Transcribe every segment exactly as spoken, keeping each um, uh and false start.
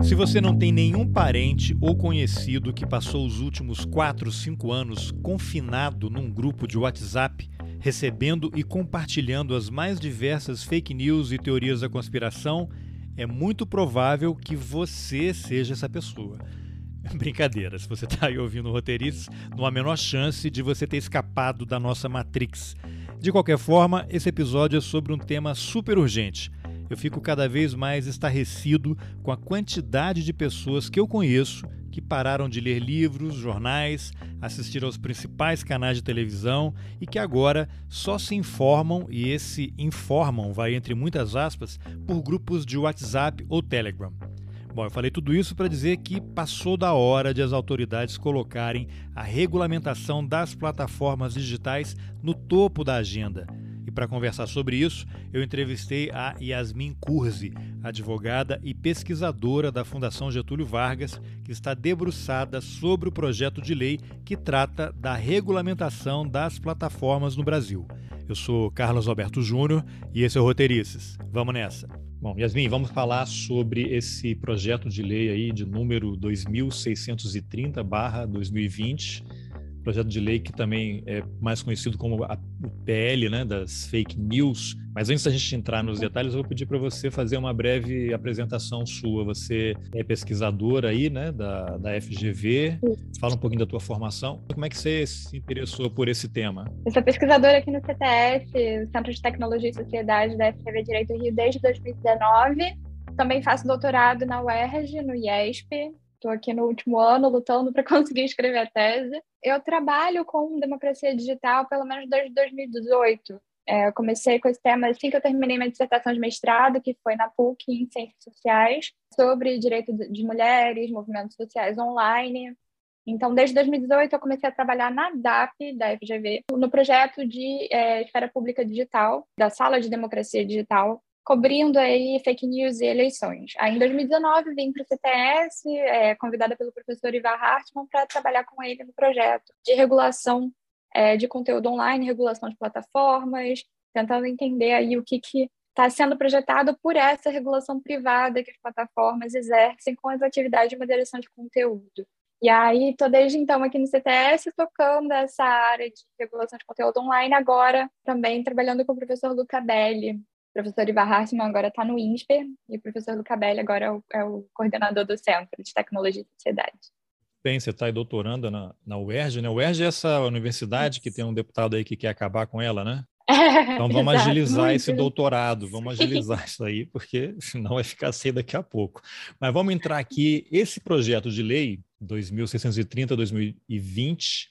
Se você não tem nenhum parente ou conhecido que passou os últimos quatro, cinco anos confinado num grupo de WhatsApp, recebendo e compartilhando as mais diversas fake news e teorias da conspiração, é muito provável que você seja essa pessoa. Brincadeira, se você está aí ouvindo Roteiristas, não há a menor chance de você ter escapado da nossa Matrix. De qualquer forma, esse episódio é sobre um tema super urgente. Eu fico cada vez mais estarrecido com a quantidade de pessoas que eu conheço que pararam de ler livros, jornais, assistir aos principais canais de televisão e que agora só se informam, e esse informam vai entre muitas aspas, por grupos de WhatsApp ou Telegram. Bom, eu falei tudo isso para dizer que passou da hora de as autoridades colocarem a regulamentação das plataformas digitais no topo da agenda. E para conversar sobre isso, eu entrevistei a Yasmin Curzi, advogada e pesquisadora da Fundação Getúlio Vargas, que está debruçada sobre o projeto de lei que trata da regulamentação das plataformas no Brasil. Eu sou Carlos Alberto Júnior e esse é o Roteiristas. Vamos nessa! Bom, Yasmin, vamos falar sobre esse projeto de lei aí de número dois mil seiscentos e trinta barra dois mil e vinte, projeto de lei que também é mais conhecido como a, o P L, né, das fake news. Mas antes da gente entrar nos detalhes, eu vou pedir para você fazer uma breve apresentação sua. Você é pesquisadora aí, né, da, da F G V. Fala um pouquinho da tua formação. Como é que você se interessou por esse tema? Eu sou pesquisadora aqui no C T S, Centro de Tecnologia e Sociedade da F G V Direito Rio, desde dois mil e dezenove. Também faço doutorado na U E R J, no I E S P. Estou aqui no último ano lutando para conseguir escrever a tese. Eu trabalho com democracia digital pelo menos desde dois mil e dezoito. É, eu comecei com esse tema assim que eu terminei minha dissertação de mestrado, que foi na P U C em Ciências Sociais, sobre direito de mulheres, movimentos sociais online. Então, desde dois mil e dezoito, eu comecei a trabalhar na D A P, da F G V, no projeto de é, esfera pública digital, da Sala de Democracia Digital, cobrindo aí fake news e eleições. Aí, em dois mil e dezenove, vim para o C T S, é, convidada pelo professor Ivar Hartmann para trabalhar com ele no projeto de regulação é, de conteúdo online, regulação de plataformas, tentando entender aí o que que está sendo projetado por essa regulação privada que as plataformas exercem com as atividades de moderação de conteúdo. E aí, estou desde então aqui no C T S tocando essa área de regulação de conteúdo online, agora também trabalhando com o professor Luca Belli. O professor Ivar Hartmann agora está no INSPER e o professor Luca Belli agora é o, é o coordenador do Centro de Tecnologia e Sociedade. Bem, você está aí doutorando na, na U E R J, né? U E R J é essa universidade que tem um deputado aí que quer acabar com ela, né? É, então vamos exato, agilizar muito. esse doutorado, vamos agilizar isso aí, porque senão vai ficar cedo daqui a pouco. Mas vamos entrar aqui, esse projeto de lei, dois mil seiscentos e trinta, dois mil e vinte,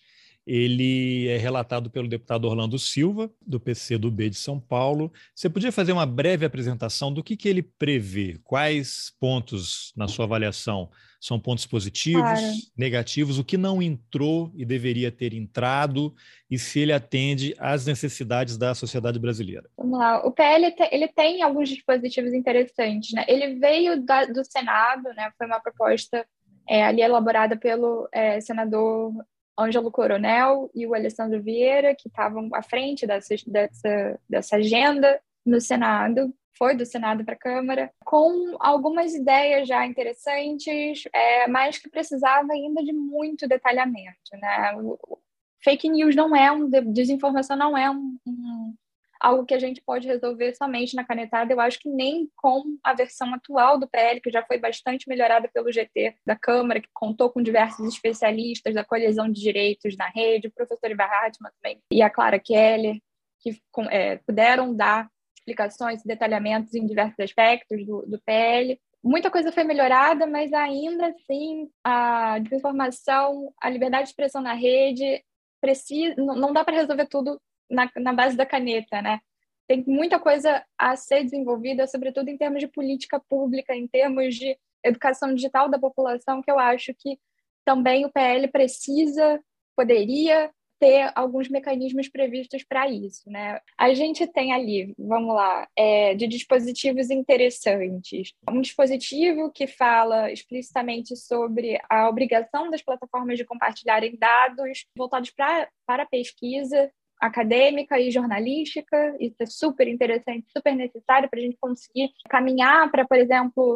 ele é relatado pelo deputado Orlando Silva, do P C do B de São Paulo. Você podia fazer uma breve apresentação do que, que ele prevê? Quais pontos, na sua avaliação, são pontos positivos, Claro. negativos, o que não entrou e deveria ter entrado, e se ele atende às necessidades da sociedade brasileira? Vamos lá. O P L te, ele tem alguns dispositivos interessantes, né? Ele veio da, do Senado, né? Foi uma proposta é, ali elaborada pelo é, senador Ângelo Coronel e o Alessandro Vieira, que estavam à frente dessa, dessa, dessa agenda no Senado. Foi do Senado para a Câmara, com algumas ideias já interessantes, é, mas que precisava ainda de muito detalhamento, né? O, fake news não é um, desinformação não é um, um, algo que a gente pode resolver somente na canetada. Eu acho que nem com a versão atual do P L, que já foi bastante melhorada pelo G T da Câmara, que contou com diversos especialistas da colisão de direitos na rede, o professor Ivar Hartmann também, e a Clara Keller, que é, puderam dar explicações e detalhamentos em diversos aspectos do, do P L. Muita coisa foi melhorada, mas ainda assim a desinformação, a liberdade de expressão na rede, precisa, não, não dá para resolver tudo na, na base da caneta, né? Tem muita coisa a ser desenvolvida, sobretudo em termos de política pública, em termos de educação digital da população, que eu acho que também o P L precisa, poderia ter alguns mecanismos previstos para isso, né? A gente tem ali, vamos lá, é, de dispositivos interessantes. Um dispositivo que fala explicitamente sobre a obrigação das plataformas de compartilharem dados voltados pra, para a pesquisa acadêmica e jornalística. Isso é super interessante, super necessário para a gente conseguir caminhar para, por exemplo,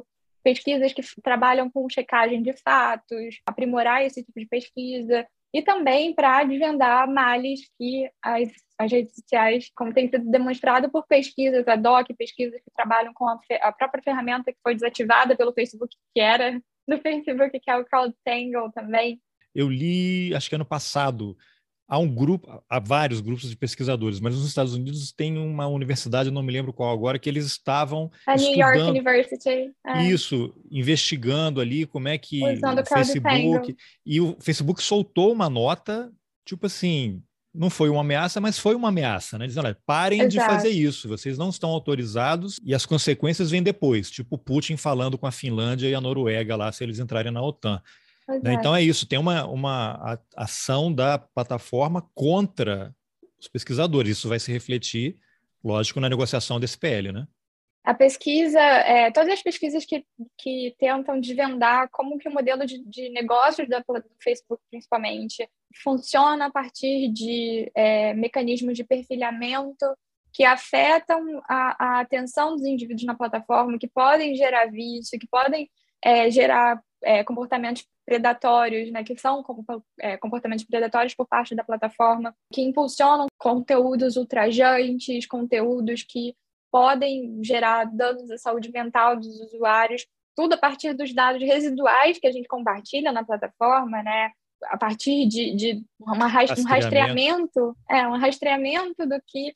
pesquisas que trabalham com checagem de fatos, aprimorar esse tipo de pesquisa, e também para desvendar males que as, as redes sociais, como tem sido demonstrado por pesquisas ad hoc, pesquisas que trabalham com a, a própria ferramenta que foi desativada pelo Facebook, que era do Facebook, que é o CrowdTangle também. Eu li, acho que ano passado, há um grupo, há vários grupos de pesquisadores, mas nos Estados Unidos tem uma universidade, eu não me lembro qual agora, que eles estavam A New York estudando University. É, isso, investigando ali como é que usando o o CrowdTangle. Facebook... E o Facebook soltou uma nota, tipo assim, não foi uma ameaça, mas foi uma ameaça, né? Dizendo, olha, parem de fazer Exato. isso, vocês não estão autorizados e as consequências vêm depois, tipo Putin falando com a Finlândia e a Noruega lá, se eles entrarem na OTAN. Né? Exato. Então é isso, tem uma, uma ação da plataforma contra os pesquisadores. Isso vai se refletir, lógico, na negociação desse P L, né? A pesquisa, é, todas as pesquisas que, que tentam desvendar como que o modelo de, de negócios da, do Facebook, principalmente, funciona a partir de é, mecanismos de perfilhamento que afetam a, a atenção dos indivíduos na plataforma, que podem gerar vício, que podem é, gerar é, comportamentos predatórios, né, que são é, comportamentos predatórios por parte da plataforma, que impulsionam conteúdos ultrajantes, conteúdos que podem gerar danos à saúde mental dos usuários, tudo a partir dos dados residuais que a gente compartilha na plataforma, né? A partir de, de uma, um rastreamento, é, um rastreamento do que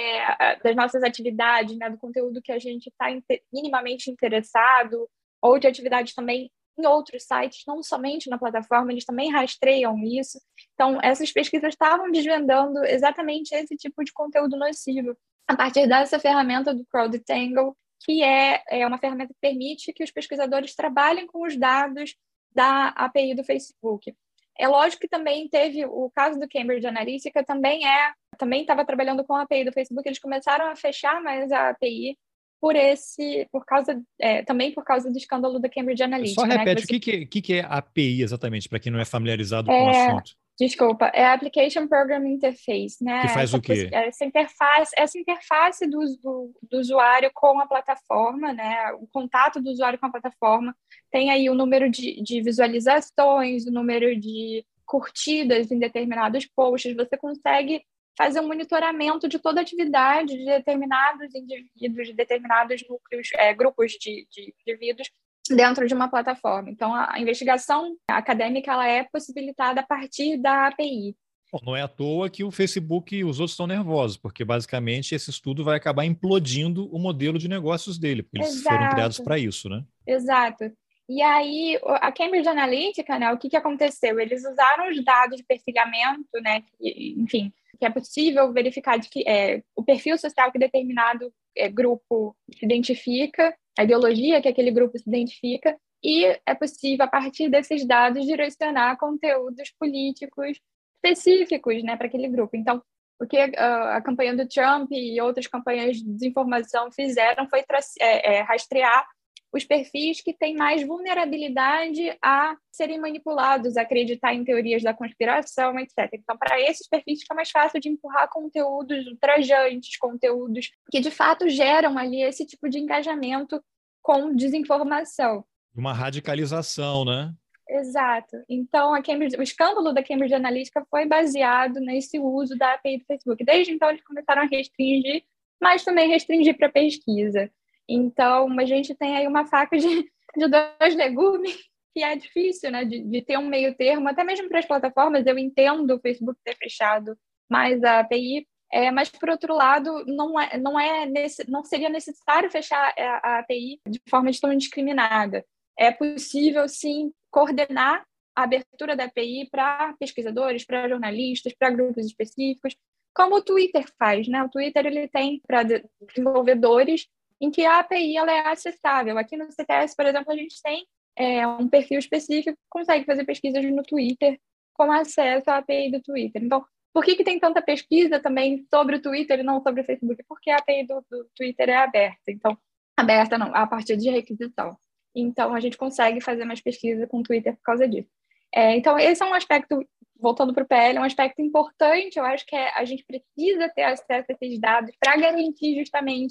é, das nossas atividades, né? Do conteúdo que a gente está minimamente interessado, ou de atividades também em outros sites, não somente na plataforma, eles também rastreiam isso. Então, essas pesquisas estavam desvendando exatamente esse tipo de conteúdo nocivo a partir dessa ferramenta do CrowdTangle, que é, é uma ferramenta que permite que os pesquisadores trabalhem com os dados da A P I do Facebook. É lógico que também teve o caso do Cambridge Analytica, também é, também estava trabalhando com a A P I do Facebook, eles começaram a fechar mais a A P I por esse, por causa, é, também por causa do escândalo da Cambridge Analytica. Só repete, né, o que, que, que, que é A P I exatamente, para quem não é familiarizado é, com o assunto? Desculpa, é a Application Program Interface, né? Que faz essa, o quê? Essa interface, essa interface do, do, do usuário com a plataforma, né? O contato do usuário com a plataforma. Tem aí o número de, de visualizações, o número de curtidas em determinados posts. Você consegue fazer um monitoramento de toda a atividade de determinados indivíduos, de determinados núcleos, é, grupos de, de indivíduos dentro de uma plataforma. Então, a investigação acadêmica ela é possibilitada a partir da A P I. Bom, não é à toa que o Facebook e os outros estão nervosos, porque basicamente esse estudo vai acabar implodindo o modelo de negócios dele, porque eles Exato. foram criados para isso, né? Exato. E aí, a Cambridge Analytica, né, o que, que aconteceu? Eles usaram os dados de perfilhamento, né, que, enfim, que é possível verificar de que, é, o perfil social que determinado é, grupo se identifica, a ideologia que aquele grupo se identifica, e é possível, a partir desses dados, direcionar conteúdos políticos específicos, né, para aquele grupo. Então, o que a, a campanha do Trump e outras campanhas de desinformação fizeram foi é, é, rastrear os perfis que têm mais vulnerabilidade a serem manipulados, a acreditar em teorias da conspiração, etcétera. Então, para esses perfis fica mais fácil de empurrar conteúdos ultrajantes, conteúdos que, de fato, geram ali esse tipo de engajamento com desinformação. Uma radicalização, né? Exato. Então, a Cambridge, o escândalo da Cambridge Analytica foi baseado nesse uso da A P I do Facebook. Desde então, eles começaram a restringir, mas também restringir para pesquisa. Então, a gente tem aí uma faca de, de dois legumes, que é difícil, né, de, de ter um meio termo, até mesmo para as plataformas. Eu entendo o Facebook ter fechado mais a A P I, é, mas, por outro lado, não, é, não, é nesse, não seria necessário fechar a, a API de forma tão indiscriminada. É possível, sim, coordenar a abertura da A P I para pesquisadores, para jornalistas, para grupos específicos, como o Twitter faz, né? O Twitter ele tem para desenvolvedores em que a A P I ela é acessível. Aqui no C T S, por exemplo, a gente tem é, um perfil específico que consegue fazer pesquisas no Twitter com acesso à A P I do Twitter. Então, por que, que tem tanta pesquisa também sobre o Twitter e não sobre o Facebook? Porque a A P I do, do Twitter é aberta. Então, aberta não, a partir de requisição. Então, a gente consegue fazer mais pesquisa com o Twitter por causa disso. É, então, esse é um aspecto, voltando para o P L, é um aspecto importante. Eu acho que é, a gente precisa ter acesso a esses dados para garantir justamente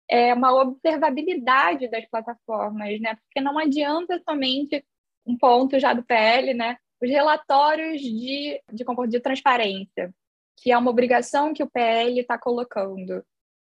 é, uma observabilidade das plataformas, né? Porque não adianta somente um ponto já do P L, né? Os relatórios de, de, de transparência, que é uma obrigação que o P L está colocando.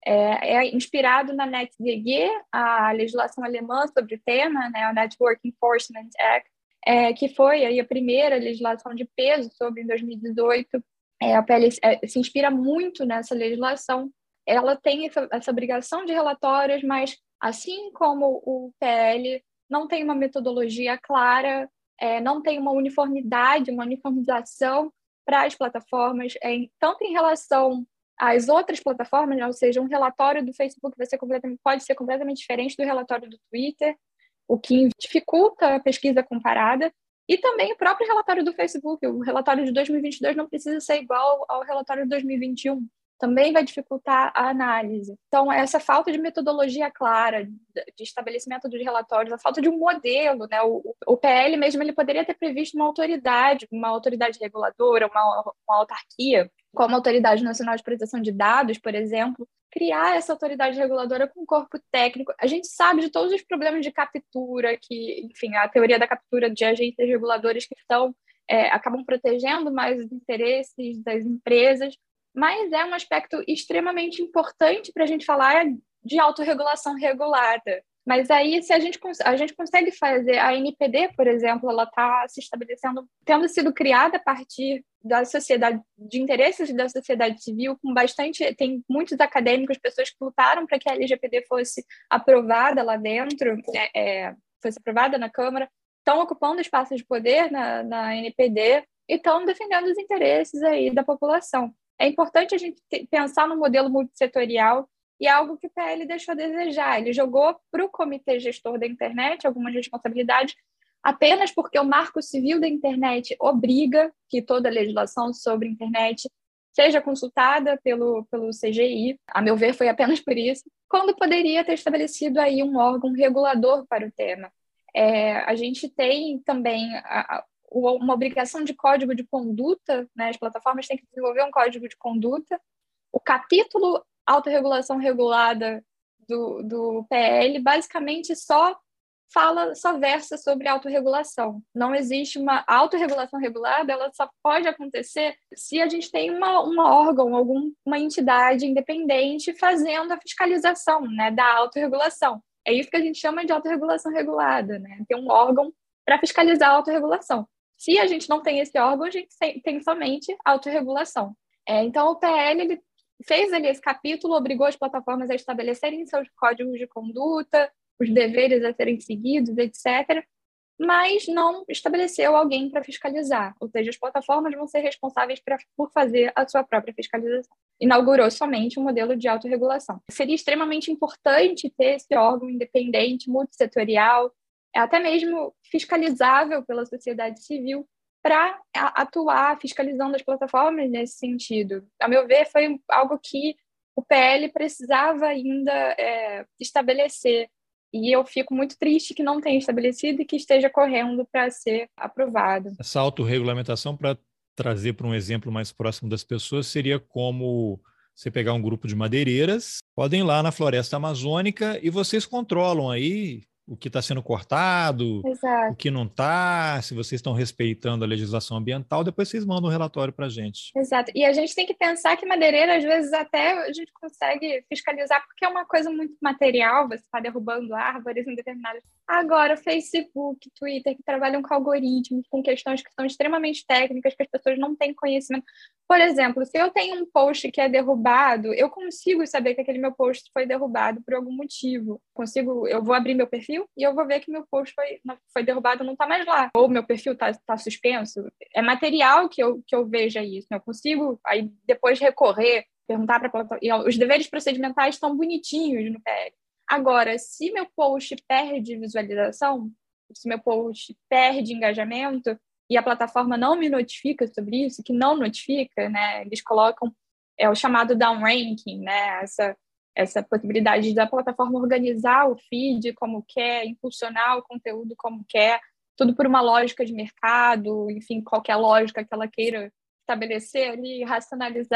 É, é inspirado na NetzDG, a legislação alemã sobre o tema, né? O Network Enforcement Act, é, que foi aí a primeira legislação de peso sobre em dois mil e dezoito. É, a P L é, se inspira muito nessa legislação. Ela tem essa, essa obrigação de relatórios, mas assim como o P L não tem uma metodologia clara, é, não tem uma uniformidade, uma uniformização para as plataformas, é, tanto em relação às outras plataformas, né? Ou seja, um relatório do Facebook vai ser completamente, pode ser completamente diferente do relatório do Twitter, o que dificulta a pesquisa comparada, e também o próprio relatório do Facebook. O relatório de dois mil e vinte e dois não precisa ser igual ao relatório de dois mil e vinte e um. Também vai dificultar a análise. Então, essa falta de metodologia clara, de estabelecimento de relatórios, a falta de um modelo, né? O, o P L mesmo ele poderia ter previsto uma autoridade, uma autoridade reguladora, uma, uma autarquia, como a Autoridade Nacional de Proteção de Dados, por exemplo, criar essa autoridade reguladora com um corpo técnico. A gente sabe de todos os problemas de captura, que, enfim, a teoria da captura de agentes reguladores que estão, é, acabam protegendo mais os interesses das empresas, mas é um aspecto extremamente importante para a gente falar de autorregulação regulada. Mas aí, se a gente, a gente consegue fazer, a N P D, por exemplo, ela está se estabelecendo, tendo sido criada a partir da sociedade, de interesses da sociedade civil, com bastante, tem muitos acadêmicos, pessoas que lutaram para que a L G P D fosse aprovada lá dentro, é, é, fosse aprovada na Câmara, estão ocupando espaços de poder na, na N P D e estão defendendo os interesses aí da população. É importante a gente pensar no modelo multissetorial, e é algo que o P L deixou a desejar. Ele jogou para o Comitê Gestor da Internet algumas responsabilidades, apenas porque o Marco Civil da Internet obriga que toda a legislação sobre internet seja consultada pelo, pelo C G I. A meu ver, foi apenas por isso, quando poderia ter estabelecido aí um órgão regulador para o tema. É, a gente tem também a, a, uma obrigação de código de conduta, né? As plataformas têm que desenvolver um código de conduta. O capítulo autorregulação regulada do, do P L basicamente só fala, só versa sobre autorregulação. Não existe uma autorregulação regulada, ela só pode acontecer se a gente tem uma, um órgão, alguma entidade independente fazendo a fiscalização, né, da autorregulação. É isso que a gente chama de autorregulação regulada, né? Tem um órgão para fiscalizar a autorregulação. Se a gente não tem esse órgão, a gente tem somente autorregulação. É, então, o P L ele fez ali esse capítulo, obrigou as plataformas a estabelecerem seus códigos de conduta, os deveres a serem seguidos, etcétera, mas não estabeleceu alguém para fiscalizar. Ou seja, as plataformas vão ser responsáveis pra, por fazer a sua própria fiscalização. Inaugurou somente um modelo de autorregulação. Seria extremamente importante ter esse órgão independente, multissetorial, até mesmo fiscalizável pela sociedade civil, para atuar fiscalizando as plataformas nesse sentido. A meu ver, foi algo que o P L precisava ainda é, estabelecer, e eu fico muito triste que não tenha estabelecido e que esteja correndo para ser aprovado. Essa autorregulamentação, para trazer para um exemplo mais próximo das pessoas, seria como você pegar um grupo de madeireiras, podem ir lá na floresta amazônica e vocês controlam aí o que está sendo cortado, Exato. o que não está, se vocês estão respeitando a legislação ambiental, depois vocês mandam um relatório para a gente. Exato. E a gente tem que pensar que madeireira, às vezes, até a gente consegue fiscalizar, porque é uma coisa muito material, você está derrubando árvores em determinadas... Agora, Facebook, Twitter, que trabalham com algoritmos, com questões que são extremamente técnicas, que as pessoas não têm conhecimento. Por exemplo, se eu tenho um post que é derrubado, eu consigo saber que aquele meu post foi derrubado por algum motivo. Consigo, eu vou abrir meu perfil e eu vou ver que meu post foi, foi derrubado, não está mais lá. Ou meu perfil está tá suspenso. É material que eu, que eu veja isso. Né? Eu consigo, aí depois recorrer, perguntar para a plataforma. Os deveres procedimentais estão bonitinhos no P L. Agora, se meu post perde visualização, se meu post perde engajamento e a plataforma não me notifica sobre isso, que não notifica, né? Eles colocam é, o chamado downranking, né? Essa, essa possibilidade da plataforma organizar o feed como quer, impulsionar o conteúdo como quer, tudo por uma lógica de mercado, enfim, qualquer lógica que ela queira estabelecer ali, racionalizar.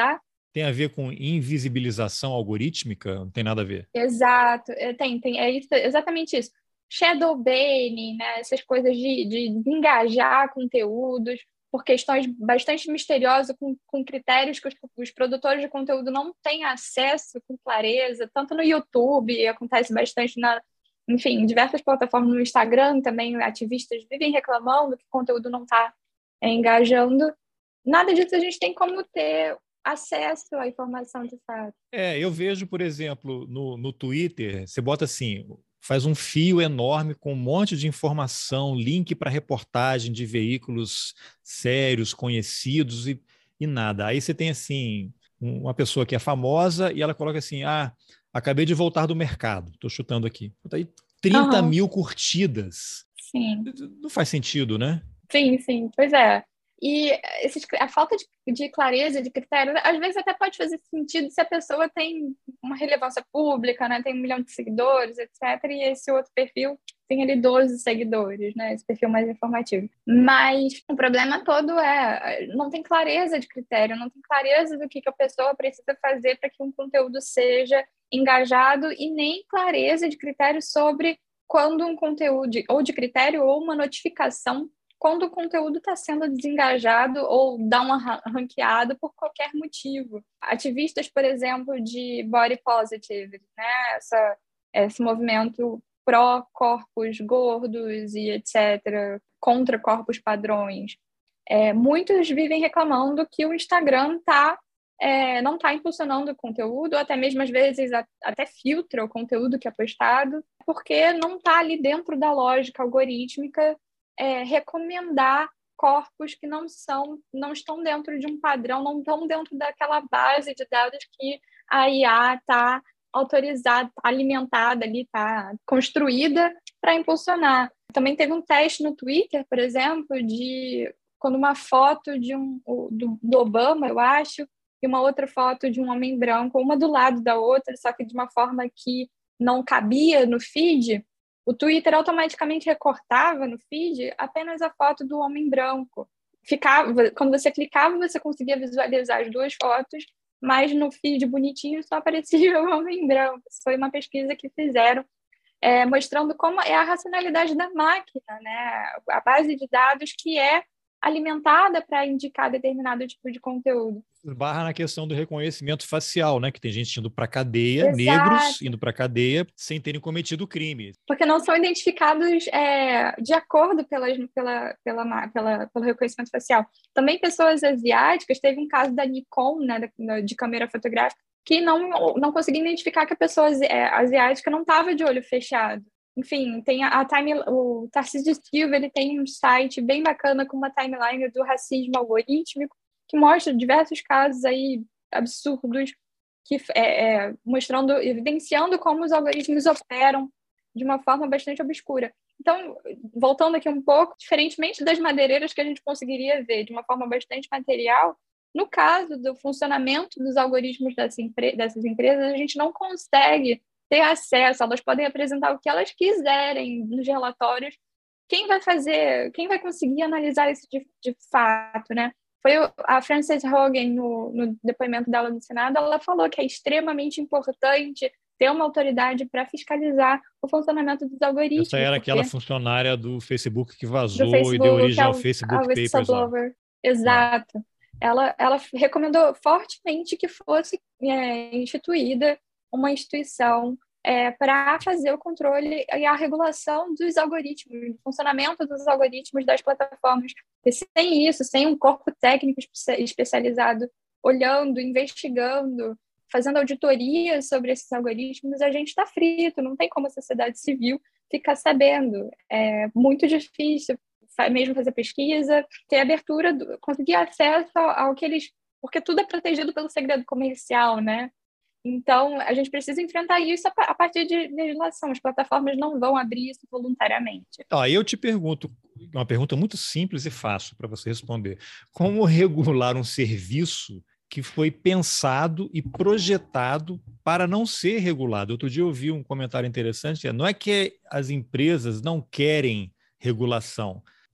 Tem a ver com invisibilização algorítmica? Não tem nada a ver. Exato, é, tem, tem, é isso, exatamente isso. Shadow banning, né, essas coisas de, de engajar conteúdos por questões bastante misteriosas, com, com critérios que os, os produtores de conteúdo não têm acesso com clareza, tanto no YouTube, acontece bastante na, enfim, em diversas plataformas no Instagram também, ativistas vivem reclamando que o conteúdo não está é, engajando. Nada disso a gente tem como ter acesso à informação de fato. É, eu vejo, por exemplo, no, no Twitter, você bota assim, faz um fio enorme com um monte de informação, link para reportagem de veículos sérios, conhecidos e, e nada. Aí você tem assim, uma pessoa que é famosa e ela coloca assim, ah, acabei de voltar do mercado, estou chutando aqui. Aí trinta Uhum. mil curtidas. Sim. Não faz sentido, né? Sim, sim, pois é. E esses, a falta de, de clareza, de critério, às vezes até pode fazer sentido se a pessoa tem uma relevância pública, né? Tem um milhão de seguidores, etcétera. E esse outro perfil tem ali doze seguidores, né? Esse perfil mais informativo. Mas o problema todo é não tem clareza de critério, não tem clareza do que, que a pessoa precisa fazer para que um conteúdo seja engajado e nem clareza de critério sobre quando um conteúdo, ou de critério, ou uma notificação quando o conteúdo está sendo desengajado ou dá uma ranqueada por qualquer motivo. Ativistas, por exemplo, de body positive, né? Essa, esse movimento pró-corpos gordos e etcétera, contra corpos padrões. É, muitos vivem reclamando que o Instagram tá, é, não está impulsionando o conteúdo, ou até mesmo às vezes a, até filtra o conteúdo que é postado, porque não está ali dentro da lógica algorítmica É, recomendar corpos que não são, não estão dentro de um padrão, não estão dentro daquela base de dados que a I A está autorizada, tá alimentada ali, está construída para impulsionar. Também teve um teste no Twitter, por exemplo, de quando uma foto de um do, do Obama, eu acho, e uma outra foto de um homem branco, uma do lado da outra, só que de uma forma que não cabia no feed, o Twitter automaticamente recortava no feed apenas a foto do homem branco. Ficava, quando você clicava, você conseguia visualizar as duas fotos, mas no feed bonitinho só aparecia o homem branco. Isso foi uma pesquisa que fizeram, é, mostrando como é a racionalidade da máquina, né? A base de dados que é alimentada para indicar determinado tipo de conteúdo. Barra na questão do reconhecimento facial, né? Que tem gente indo para cadeia, Exato. negros indo para cadeia sem terem cometido crime. Porque não são identificados é, de acordo pelas, pela, pela, pela, pelo reconhecimento facial. Também pessoas asiáticas, teve um caso da Nikon, né, de câmera fotográfica, que não, não conseguia identificar que a pessoa asiática não estava de olho fechado. Enfim, tem a, a time, o Tarcísio Silva, ele tem um site bem bacana com uma timeline do racismo algorítmico, que mostra diversos casos aí absurdos, que, é, é, mostrando, evidenciando como os algoritmos operam de uma forma bastante obscura. Então, voltando aqui um pouco, diferentemente das madeireiras que a gente conseguiria ver de uma forma bastante material, no caso do funcionamento dos algoritmos dessas, empre- dessas empresas, a gente não consegue ter acesso, elas podem apresentar o que elas quiserem nos relatórios. Quem vai fazer, quem vai conseguir analisar isso de, de fato, né? Foi a Frances Hogan, no, no depoimento dela no Senado, ela falou que é extremamente importante ter uma autoridade para fiscalizar o funcionamento dos algoritmos. Essa era aquela funcionária do Facebook que vazou do Facebook, e deu origem é ao Facebook a Papers lá. Exato. Ah. Ela, ela recomendou fortemente que fosse é, instituída uma instituição é, para fazer o controle e a regulação dos algoritmos, do funcionamento dos algoritmos das plataformas. E sem isso, sem um corpo técnico especializado olhando, investigando, fazendo auditoria sobre esses algoritmos, a gente está frito, não tem como a sociedade civil ficar sabendo. É muito difícil mesmo fazer pesquisa, ter abertura, conseguir acesso ao que eles... Porque tudo é protegido pelo segredo comercial, né? Então, a gente precisa enfrentar isso a partir de legislação. As plataformas não vão abrir isso voluntariamente. Aí eu te pergunto, uma pergunta muito simples e fácil para você responder. Como regular um serviço que foi pensado e projetado para não ser regulado? Outro dia eu vi um comentário interessante, não é que as empresas não querem regulação,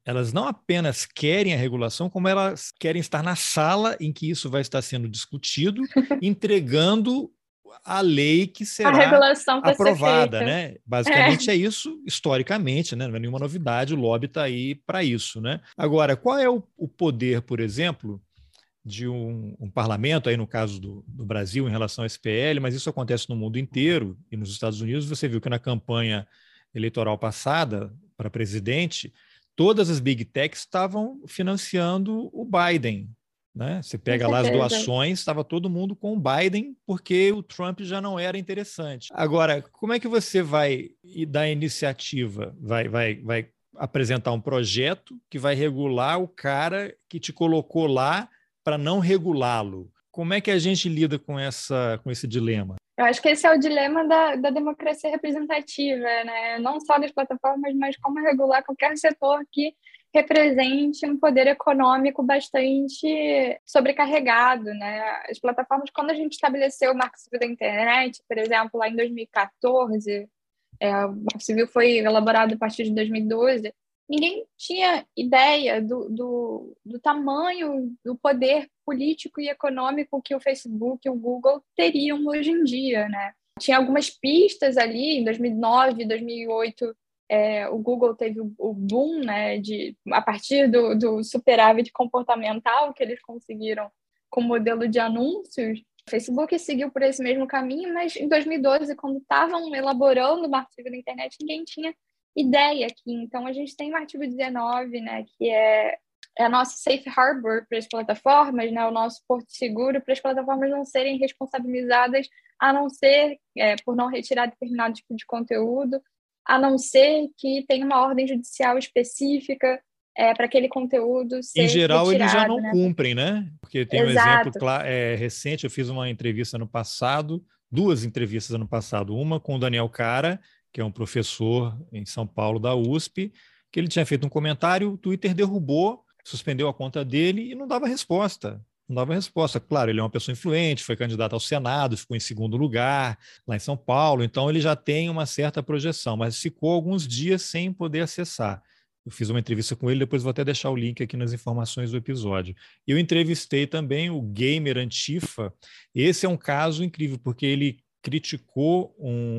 Elas não apenas querem a regulação, como elas querem estar na sala em que isso vai estar sendo discutido, entregando a lei que A será regulação para ser aprovada, feita. né? É. Basicamente é isso, historicamente, né? Não é nenhuma novidade, o lobby está aí para isso, né? Agora, qual é o, o poder, por exemplo, de um, um parlamento, aí no caso do, do Brasil, em relação ao S P L, mas isso acontece no mundo inteiro, e nos Estados Unidos você viu que na campanha eleitoral passada para presidente, todas as big techs estavam financiando o Biden, né? Você Com pega lá as certeza. doações, estava todo mundo com o Biden, porque o Trump já não era interessante. Agora, como é que você vai dar iniciativa? Vai, vai, vai apresentar um projeto que vai regular o cara que te colocou lá para não regulá-lo? Como é que a gente lida com, essa, com esse dilema? Eu acho que esse é o dilema da, da democracia representativa, né? Não só das plataformas, mas como regular qualquer setor que represente um poder econômico bastante sobrecarregado, né? As plataformas, quando a gente estabeleceu o Marco Civil da Internet, por exemplo, lá em dois mil e quatorze, é, o Marco Civil foi elaborado a partir de dois mil e doze, ninguém tinha ideia do, do, do tamanho do poder político e econômico que o Facebook e o Google teriam hoje em dia, né? Tinha algumas pistas ali, em dois mil e nove, dois mil e oito, é, o Google teve o, o boom, né, de, a partir do, do superávit comportamental que eles conseguiram com o modelo de anúncios. O Facebook seguiu por esse mesmo caminho, mas em dois mil e doze, quando estavam elaborando o Marco Civil da Internet, ninguém tinha ideia aqui. Então, a gente tem o artigo dezenove, né, que é, é a nossa safe harbor para as plataformas, né, o nosso porto seguro para as plataformas não serem responsabilizadas, a não ser é, por não retirar determinado tipo de conteúdo, a não ser que tenha uma ordem judicial específica é, para aquele conteúdo Em ser geral, eles já retirado, não né? cumprem, né? Porque tem um exemplo Exato. é, recente, eu fiz uma entrevista no passado, duas entrevistas ano passado, uma com o Daniel Cara, que é um professor em São Paulo da U S P, que ele tinha feito um comentário, o Twitter derrubou, suspendeu a conta dele e não dava resposta. Não dava resposta. Claro, ele é uma pessoa influente, foi candidato ao Senado, ficou em segundo lugar lá em São Paulo, então ele já tem uma certa projeção, mas ficou alguns dias sem poder acessar. Eu fiz uma entrevista com ele, depois vou até deixar o link aqui nas informações do episódio. Eu entrevistei também o Gamer Antifa. Esse é um caso incrível, porque ele criticou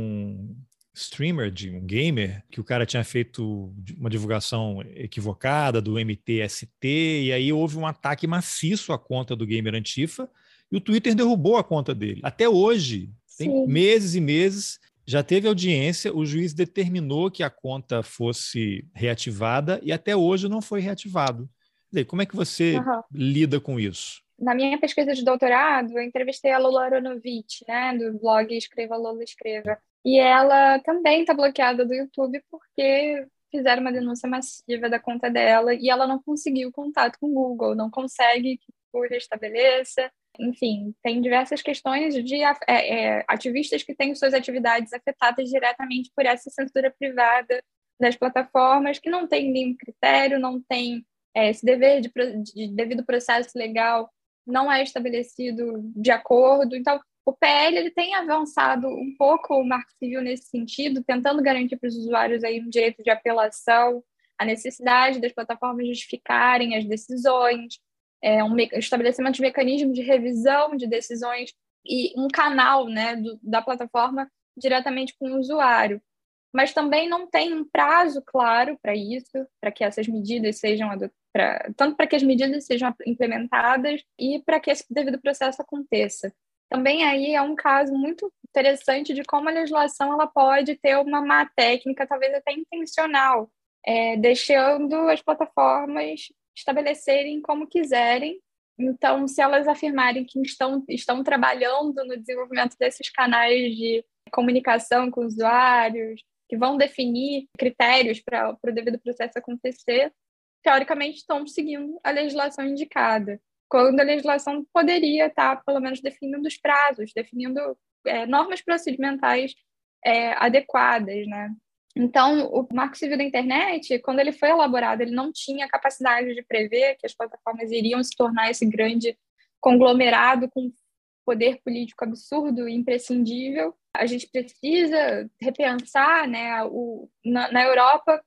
um streamer, de um gamer, que o cara tinha feito uma divulgação equivocada do M T S T, e aí houve um ataque maciço à conta do Gamer Antifa, e o Twitter derrubou a conta dele. Até hoje, tem Sim. meses e meses, já teve audiência, o juiz determinou que a conta fosse reativada e até hoje não foi reativado. E aí, como é que você Uhum. lida com isso? Na minha pesquisa de doutorado, eu entrevistei a Lola Aronovitch, né, do blog Escreva Lola Escreva. E ela também está bloqueada do YouTube porque fizeram uma denúncia massiva da conta dela e ela não conseguiu contato com o Google, não consegue que o Google restabeleça. Enfim, tem diversas questões de é, é, ativistas que têm suas atividades afetadas diretamente por essa censura privada das plataformas, que não tem nenhum critério, não tem é, esse dever de, de devido processo legal, não é estabelecido de acordo. Então, o P L ele tem avançado um pouco o Marco Civil nesse sentido, tentando garantir para os usuários aí um direito de apelação, a necessidade das plataformas justificarem as decisões, é, um estabelecimento de mecanismos de revisão de decisões e um canal, né, do, da plataforma diretamente com o usuário. Mas também não tem um prazo claro para isso, para que essas medidas sejam pra, tanto para que as medidas sejam implementadas e para que esse devido processo aconteça. Também aí é um caso muito interessante de como a legislação ela pode ter uma má técnica, talvez até intencional, é, deixando as plataformas estabelecerem como quiserem. Então, se elas afirmarem que estão, estão trabalhando no desenvolvimento desses canais de comunicação com usuários, que vão definir critérios para o devido processo acontecer, teoricamente estão seguindo a legislação indicada, quando a legislação poderia estar, pelo menos, definindo os prazos, definindo é, normas procedimentais é, adequadas, né? Então, o Marco Civil da Internet, quando ele foi elaborado, ele não tinha capacidade de prever que as plataformas iriam se tornar esse grande conglomerado com poder político absurdo e imprescindível. A gente precisa repensar, né? O, na, na Europa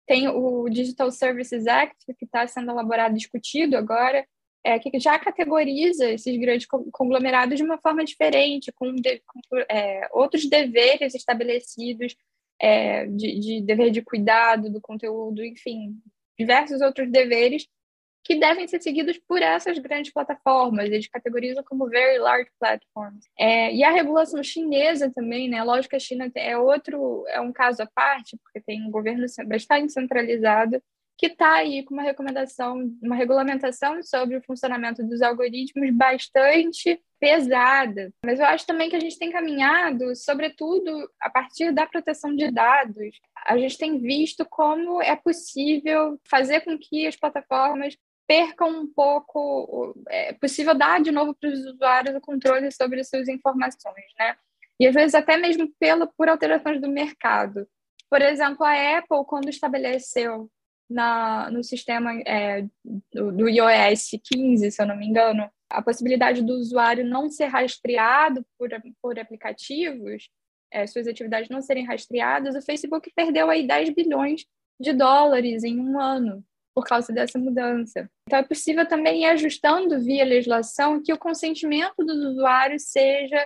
tem o Digital Services Act, que está sendo elaborado e discutido agora, é, que já categoriza esses grandes conglomerados de uma forma diferente, com, de, com é, outros deveres estabelecidos, é, de, de dever de cuidado do conteúdo, enfim, diversos outros deveres que devem ser seguidos por essas grandes plataformas. Eles categorizam como very large platforms. É, e a regulação chinesa também, né? Lógico que a China é outro, é um caso à parte, porque tem um governo bastante centralizado que está aí com uma recomendação, uma regulamentação sobre o funcionamento dos algoritmos bastante pesada. Mas eu acho também que a gente tem caminhado, sobretudo a partir da proteção de dados. A gente tem visto como é possível fazer com que as plataformas percam um pouco, é possível dar de novo para os usuários o controle sobre as suas informações, né? E às vezes até mesmo pela, por alterações do mercado. Por exemplo, a Apple, quando estabeleceu na, no sistema é, do, do iOS quinze, se eu não me engano, a possibilidade do usuário não ser rastreado por, por aplicativos, é, suas atividades não serem rastreadas, o Facebook perdeu aí dez bilhões de dólares em um ano por causa dessa mudança. Então, é possível também ir ajustando via legislação que o consentimento dos usuários seja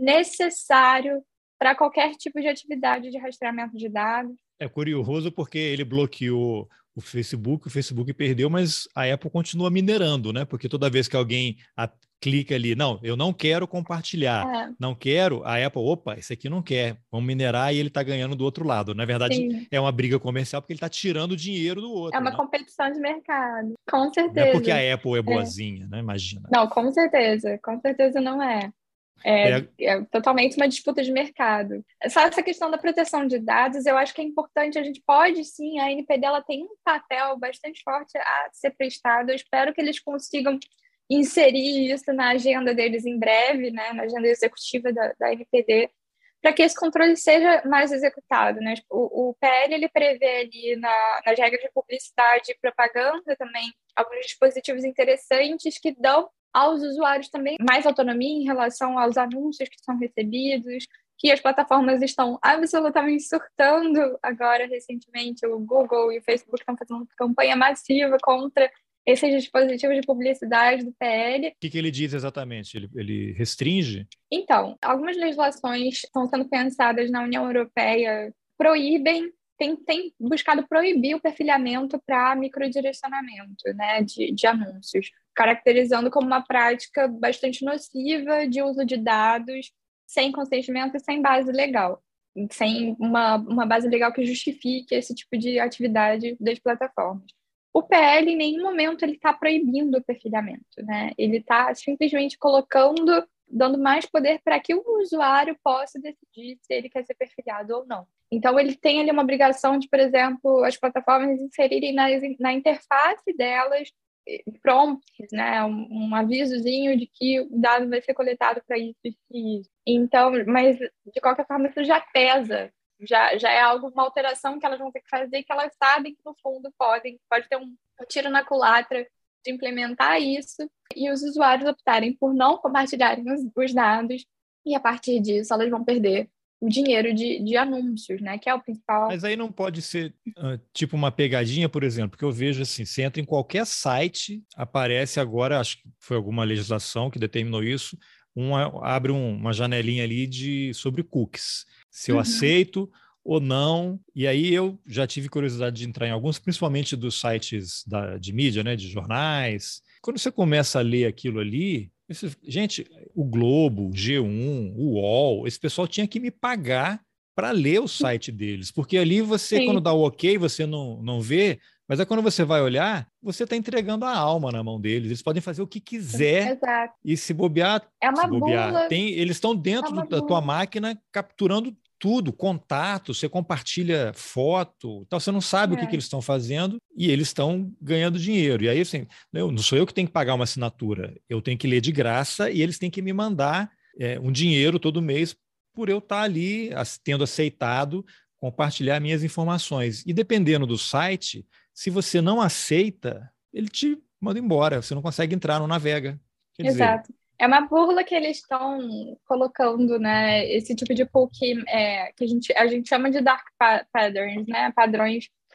necessário para qualquer tipo de atividade de rastreamento de dados. É curioso porque ele bloqueou o Facebook, o Facebook perdeu, mas a Apple continua minerando, né? Porque toda vez que alguém a, clica ali, não, eu não quero compartilhar, é. não quero, a Apple, opa, esse aqui não quer, vamos minerar e ele está ganhando do outro lado. Na verdade, Sim. é uma briga comercial porque ele está tirando o dinheiro do outro. É uma né? competição de mercado, com certeza. Não é porque a Apple é boazinha, é. né? Imagina. Não, com certeza, com certeza não é. É, é. é totalmente uma disputa de mercado. Só essa questão da proteção de dados, eu acho que é importante, a gente pode sim, a N P D ela tem um papel bastante forte a ser prestado, eu espero que eles consigam inserir isso na agenda deles em breve, né, na agenda executiva da, da N P D, para que esse controle seja mais executado. Né? O, o P L ele prevê ali na, nas regras de publicidade e propaganda também alguns dispositivos interessantes que dão aos usuários também mais autonomia em relação aos anúncios que são recebidos, que as plataformas estão absolutamente surtando agora, recentemente, o Google e o Facebook estão fazendo uma campanha massiva contra esses dispositivos de publicidade do P L. O que, que ele diz exatamente? Ele, ele restringe? Então, algumas legislações estão sendo pensadas na União Europeia, proíbem, tem, tem buscado proibir o perfilhamento para microdirecionamento, né, de, de anúncios, caracterizando como uma prática bastante nociva de uso de dados sem consentimento e sem base legal, sem uma, uma base legal que justifique esse tipo de atividade das plataformas. O P L, em nenhum momento, ele está proibindo o perfilhamento, né? Ele está simplesmente colocando, dando mais poder para que o usuário possa decidir se ele quer ser perfilhado ou não. Então, ele tem ali uma obrigação de, por exemplo, as plataformas inserirem na, na interface delas prompts, né? Um, um avisozinho de que o dado vai ser coletado para isso e isso. Então, mas, de qualquer forma, isso já pesa. Já, já é algo, uma alteração que elas vão ter que fazer, que elas sabem que, no fundo, podem, pode ter um, um tiro na culatra de implementar isso e os usuários optarem por não compartilharem os, os dados e, a partir disso, elas vão perder o dinheiro de, de anúncios, né? Que é o principal. Mas aí não pode ser uh, tipo uma pegadinha, por exemplo, porque eu vejo assim, você entra em qualquer site, aparece agora, acho que foi alguma legislação que determinou isso, uma, abre um, uma janelinha ali de, sobre cookies. Se eu uhum. aceito ou não, e aí eu já tive curiosidade de entrar em alguns, principalmente dos sites da, de mídia, né, de jornais. Quando você começa a ler aquilo ali, esse, gente, o Globo, o G um, o U O L, esse pessoal tinha que me pagar para ler o site deles, porque ali você, Sim. quando dá o ok, você não, não vê, mas é quando você vai olhar, você está entregando a alma na mão deles. Eles podem fazer o que quiser. Exato. E se bobear, é uma se bobear bula. tem, eles estão dentro é do, da tua máquina capturando tudo, contato, você compartilha foto, então você não sabe é. o que, que eles estão fazendo e eles estão ganhando dinheiro. E aí, assim, eu, não sou eu que tenho que pagar uma assinatura, eu tenho que ler de graça e eles têm que me mandar é, um dinheiro todo mês por eu estar ali tendo aceitado compartilhar minhas informações. E dependendo do site, se você não aceita, ele te manda embora, você não consegue entrar, não navega. Quer Exato. dizer, é uma burla que eles estão colocando, né? Esse tipo de cookie é, que a gente, a gente chama de dark patterns, né? Padrões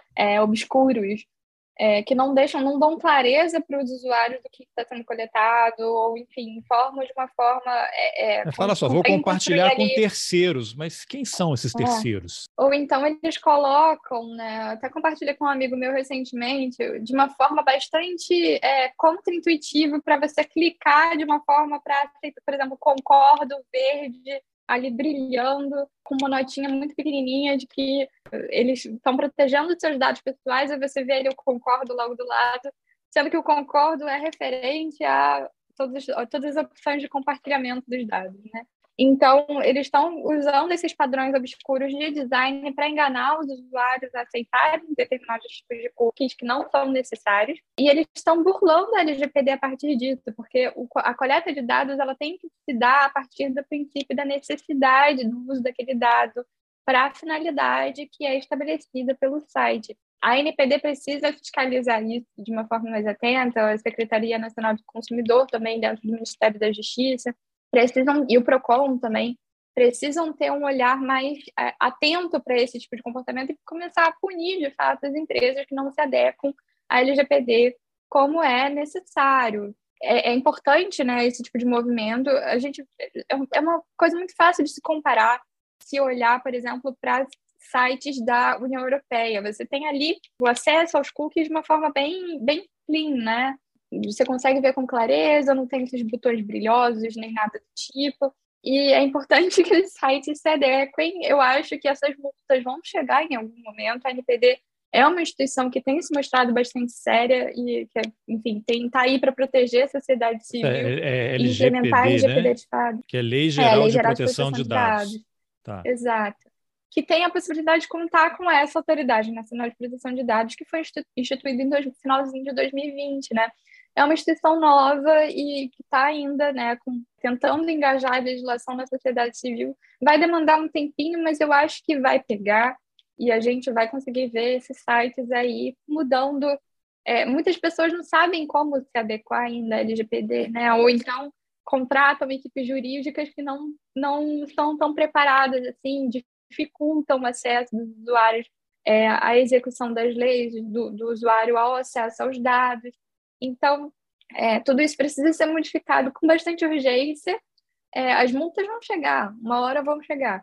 é, obscuros, é, que não deixam, não dão clareza para os usuários do que está sendo coletado, ou, enfim, informam de uma forma... É, é, Fala só, vou compartilhar com terceiros, mas quem são esses terceiros? É. Ou então eles colocam, né? Até compartilhei com um amigo meu recentemente, de uma forma bastante é, contra-intuitiva para você clicar de uma forma para, por exemplo, concordo, verde, ali brilhando, com uma notinha muito pequenininha de que eles estão protegendo os seus dados pessoais, e você vê ali o concordo logo do lado, sendo que o concordo é referente a todas, a todas as opções de compartilhamento dos dados, né? Então, eles estão usando esses padrões obscuros de design para enganar os usuários a aceitarem determinados tipos de cookies que não são necessários, e eles estão burlando a L G P D a partir disso, porque a coleta de dados ela tem que se dar a partir do princípio da necessidade do uso daquele dado para a finalidade que é estabelecida pelo site. A A N P D precisa fiscalizar isso de uma forma mais atenta, a Secretaria Nacional do Consumidor também, dentro do Ministério da Justiça, precisam, e o Procon também, precisam ter um olhar mais é, atento para esse tipo de comportamento e começar a punir, de fato, as empresas que não se adequam à L G P D como é necessário. É, é importante, né, esse tipo de movimento. A gente, é uma coisa muito fácil de se comparar, se olhar, por exemplo, para sites da União Europeia. Você tem ali o acesso aos cookies de uma forma bem, bem clean, né? Você consegue ver com clareza, não tem esses botões brilhosos, nem nada do tipo. E é importante que os sites se adequem. Eu acho que essas multas vão chegar em algum momento. A N P D é uma instituição que tem se mostrado bastante séria e que, enfim, está aí para proteger a sociedade civil é, é e implementar a L G P D, né? De fato. Que é Lei Geral, é, a Lei de, Geral Proteção de, Proteção de Dados. De dados. Tá. Exato. Que tem a possibilidade de contar com essa Autoridade Nacional de Proteção de Dados, que foi instituída no finalzinho de dois mil e vinte, né? É uma instituição nova e que está ainda, né, com, tentando engajar a legislação na sociedade civil. Vai demandar um tempinho, mas eu acho que vai pegar e a gente vai conseguir ver esses sites aí mudando. É, muitas pessoas não sabem como se adequar ainda à L G P D, né? Ou então contratam equipes jurídicas que não, não estão tão preparadas, assim, dificultam o acesso dos usuários é, à execução das leis, do, do usuário ao acesso aos dados. Então, é, tudo isso precisa ser modificado com bastante urgência. É, as multas vão chegar, uma hora vão chegar.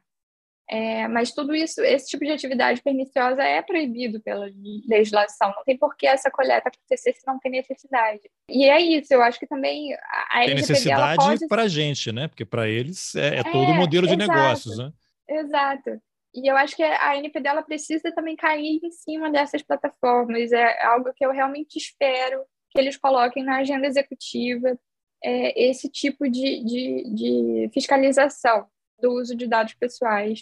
É, mas tudo isso, esse tipo de atividade perniciosa é proibido pela legislação. Não tem por que essa coleta acontecer se não tem necessidade. E é isso, eu acho que também a L G P D... Tem necessidade pode... para a gente, né? Porque para eles é, é todo o modelo de exato, negócios, né? Exato. E eu acho que a A N P D ela precisa também cair em cima dessas plataformas. É algo que eu realmente espero que eles coloquem na agenda executiva, é, esse tipo de, de, de fiscalização do uso de dados pessoais.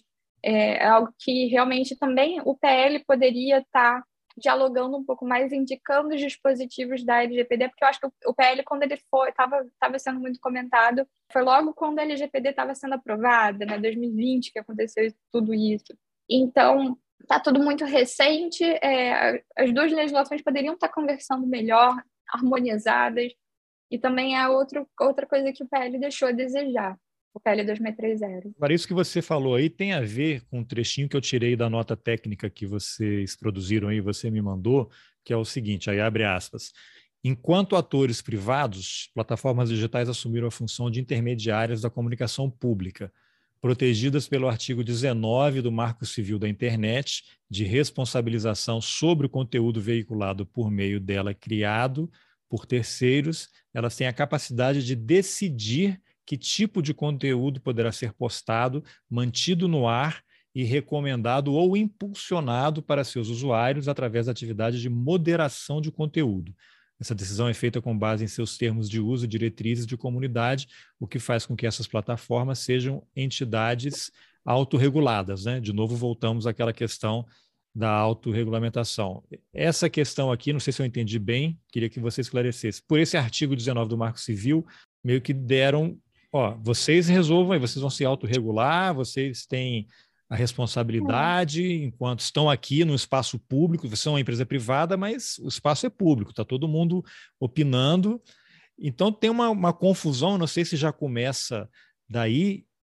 É algo que realmente também o P L poderia estar dialogando um pouco mais, indicando os dispositivos da L G P D, porque eu acho que o P L, quando ele foi, estava estava sendo muito comentado, foi logo quando a L G P D estava sendo aprovada, né, dois mil e vinte, que aconteceu tudo isso. Então, está tudo muito recente, é, as duas legislações poderiam estar conversando melhor, harmonizadas, e também é outro, outra coisa que o P L deixou a desejar. O P L dois mil seiscentos e trinta. Agora, isso que você falou aí tem a ver com um trechinho que eu tirei da nota técnica que vocês produziram aí, você me mandou, que é o seguinte, aí abre aspas. Enquanto atores privados, plataformas digitais assumiram a função de intermediárias da comunicação pública, protegidas pelo artigo dezenove do Marco Civil da Internet, de responsabilização sobre o conteúdo veiculado por meio dela criado por terceiros, elas têm a capacidade de decidir que tipo de conteúdo poderá ser postado, mantido no ar e recomendado ou impulsionado para seus usuários através da atividade de moderação de conteúdo. Essa decisão é feita com base em seus termos de uso e diretrizes de comunidade, o que faz com que essas plataformas sejam entidades autorreguladas, né? De novo, voltamos àquela questão da autorregulamentação. Essa questão aqui, não sei se eu entendi bem, queria que você esclarecesse. Por esse artigo dezenove do Marco Civil, meio que deram, ó, vocês resolvam, vocês vão se autorregular, vocês têm a responsabilidade, é. enquanto estão aqui no espaço público, vocês são uma empresa privada, mas o espaço é público, está todo mundo opinando. Então tem uma, uma confusão, não sei se já começa daí,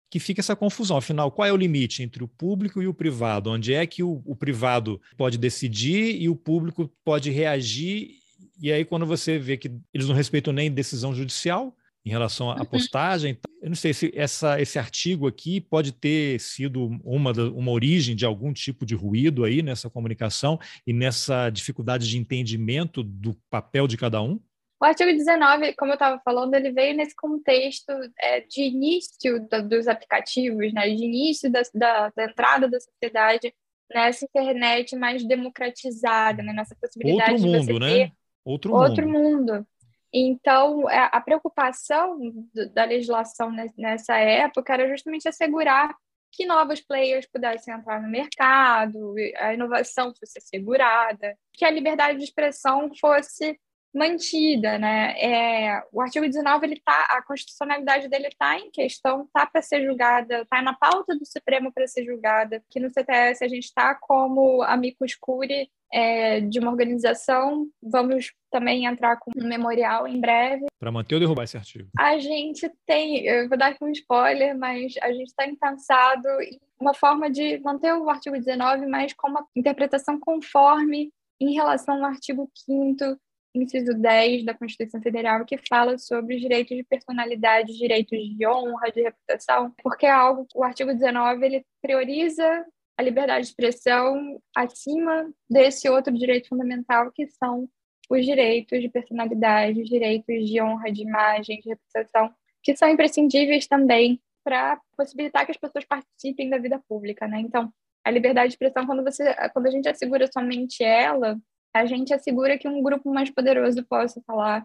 que fica essa confusão. Afinal, qual é o limite entre o público e o privado? Onde é que o, o privado pode decidir e o público pode reagir? E aí, quando você vê que eles não respeitam nem decisão judicial em relação à postagem, eu não sei se essa, esse artigo aqui pode ter sido uma, uma origem de algum tipo de ruído aí nessa comunicação e nessa dificuldade de entendimento do papel de cada um. O artigo dezenove, como eu estava falando, ele veio nesse contexto é, de início da, dos aplicativos, né, de início da, da, da entrada da sociedade nessa internet mais democratizada, né, nessa possibilidade Outro de mundo, você né? ter Outro, outro mundo. mundo. Então, a preocupação da legislação nessa época era justamente assegurar que novos players pudessem entrar no mercado, a inovação fosse assegurada, que a liberdade de expressão fosse mantida, né? É, o artigo dezenove, ele tá, a constitucionalidade dele está em questão, está para ser julgada, está na pauta do Supremo para ser julgada, que no C T S a gente está como amicus curiae é, de uma organização, vamos também entrar com um memorial em breve. Para manter ou derrubar esse artigo? A gente tem, eu vou dar aqui um spoiler, mas a gente está pensado em uma forma de manter o artigo dezenove, mas com uma interpretação conforme em relação ao artigo quinto, inciso dez da Constituição Federal, que fala sobre os direitos de personalidade, direitos de honra, de reputação, porque é algo, o artigo dezenove, ele prioriza a liberdade de expressão acima desse outro direito fundamental, que são os direitos de personalidade, os direitos de honra, de imagem, de reputação, que são imprescindíveis também para possibilitar que as pessoas participem da vida pública, né? Então, a liberdade de expressão, quando, você, quando a gente assegura somente ela, a gente assegura que um grupo mais poderoso possa falar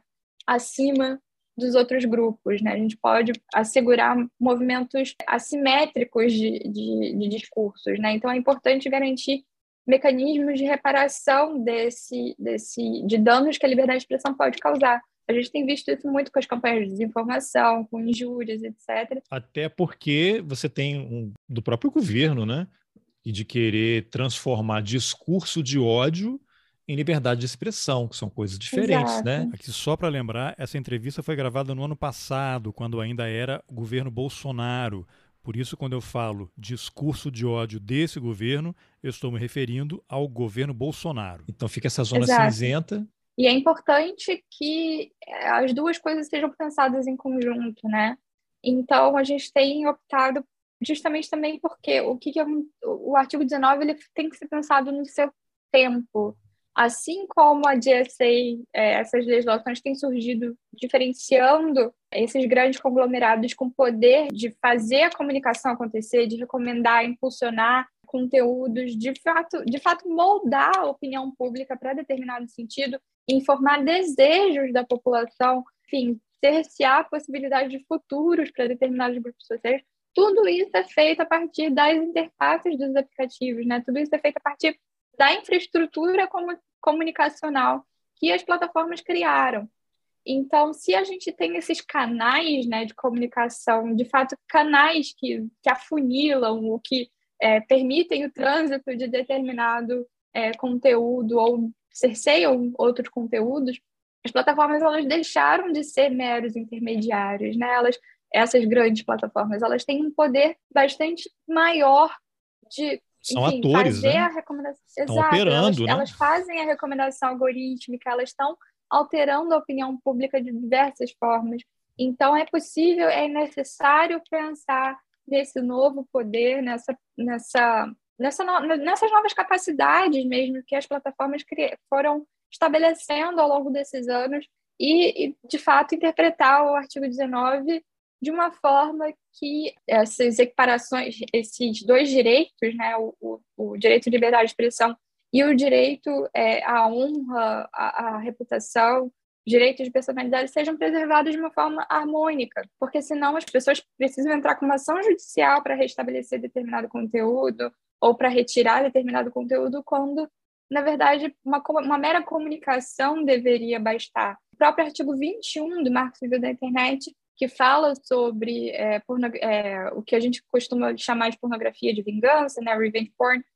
acima dos outros grupos, né? A gente pode assegurar movimentos assimétricos de, de, de discursos, né? Então, é importante garantir mecanismos de reparação desse, desse, de danos que a liberdade de expressão pode causar. A gente tem visto isso muito com as campanhas de desinformação, com injúrias, etcétera. Até porque você tem um, do próprio governo, né? E de querer transformar discurso de ódio em liberdade de expressão, que são coisas diferentes, Exato. né? Aqui só para lembrar, essa entrevista foi gravada no ano passado, quando ainda era governo Bolsonaro. Por isso, quando eu falo discurso de ódio desse governo, eu estou me referindo ao governo Bolsonaro. Então fica essa zona Exato. cinzenta. E é importante que as duas coisas sejam pensadas em conjunto, né? Então, a gente tem optado justamente também porque o que, que é um, o artigo dezenove, ele tem que ser pensado no seu tempo. Assim como a D S A, é, essas legislações têm surgido diferenciando esses grandes conglomerados com poder de fazer a comunicação acontecer, de recomendar, impulsionar conteúdos, de fato, de fato moldar a opinião pública para determinado sentido, informar desejos da população, enfim, cercear a possibilidade de futuros para determinados grupos sociais. Tudo isso é feito a partir das interfaces dos aplicativos, né? Tudo isso é feito a partir da infraestrutura comunicacional que as plataformas criaram. Então, se a gente tem esses canais, né, de comunicação, de fato, canais que, que afunilam, ou que é, permitem o trânsito de determinado é, conteúdo ou cerceiam outros conteúdos, as plataformas, elas deixaram de ser meros intermediários, né? Elas, essas grandes plataformas, elas têm um poder bastante maior de São Enfim, atores, fazer né? a recomendação. Estão Exato, operando, elas, né? elas fazem a recomendação algorítmica, elas estão alterando a opinião pública de diversas formas. Então, é possível, é necessário pensar nesse novo poder, nessa, nessa, nessa no, nessas novas capacidades mesmo que as plataformas cri, foram estabelecendo ao longo desses anos e, e, de fato, interpretar o artigo dezenove de uma forma que essas equiparações, esses dois direitos, né, o, o, o direito de liberdade de expressão e o direito é, à honra, à, à reputação, direitos de personalidade, sejam preservados de uma forma harmônica, porque senão as pessoas precisam entrar com uma ação judicial para restabelecer determinado conteúdo ou para retirar determinado conteúdo, quando, na verdade, uma, uma mera comunicação deveria bastar. O próprio artigo vinte e um do Marco Civil da Internet, que fala sobre é, porno, é, o que a gente costuma chamar de pornografia de vingança, né, revenge porn,